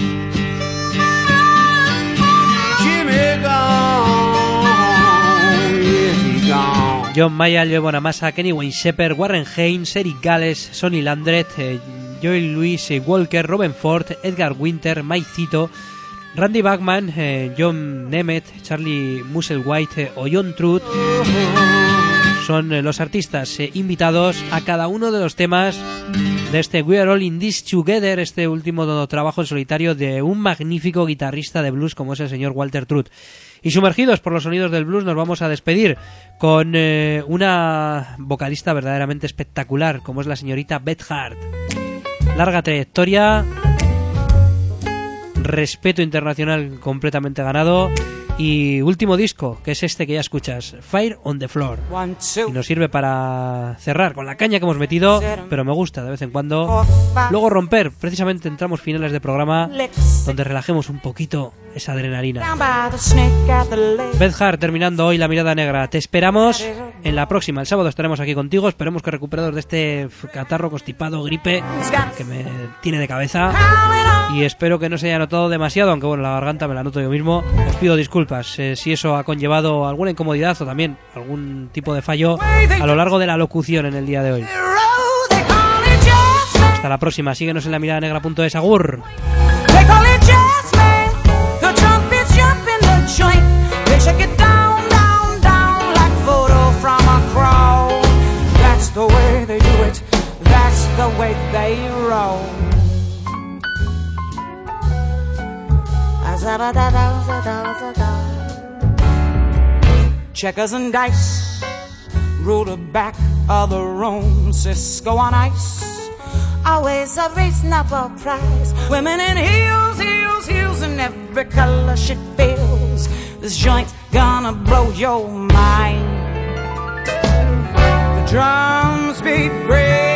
Jimmy gone, yes he gone. John Mayall, Joe Bonamassa, Kenny Wayne Shepherd, Warren Haynes, Eric Gales, Sonny Landreth, Joel Louis Walker, Robin Ford, Edgar Winter, Mike Zito, Randy Bachman, John Nemeth, Charlie Musselwhite o John Truth son los artistas invitados a cada uno de los temas de este We Are All In This Together, este último trabajo en solitario de un magnífico guitarrista de blues como es el señor Walter Trout. Y sumergidos por los sonidos del blues nos vamos a despedir con una vocalista verdaderamente espectacular como es la señorita Beth Hart. Larga trayectoria, respeto internacional completamente ganado y último disco, que es este que ya escuchas, Fire on the Floor. Y nos sirve para cerrar con la caña que hemos metido, pero me gusta de vez en cuando luego romper, precisamente en tramos finales de programa donde relajemos un poquito esa adrenalina. Beth Hart terminando hoy La Mirada Negra. Te esperamos en la próxima, el sábado estaremos aquí contigo. Esperemos que recuperados de este catarro, constipado, gripe que me tiene de cabeza, y espero que no se haya notado demasiado, aunque bueno, la garganta me la noto yo mismo. Os pido disculpas si eso ha conllevado alguna incomodidad o también algún tipo de fallo a lo largo de la locución en el día de hoy. Hasta la próxima, síguenos en lamiradanegra.es. Agur. Checkers and dice rule the back of the room. Cisco on ice, always a reasonable price. Women in heels, heels, heels in every color she feels. This joint's gonna blow your mind. The drums beat brave.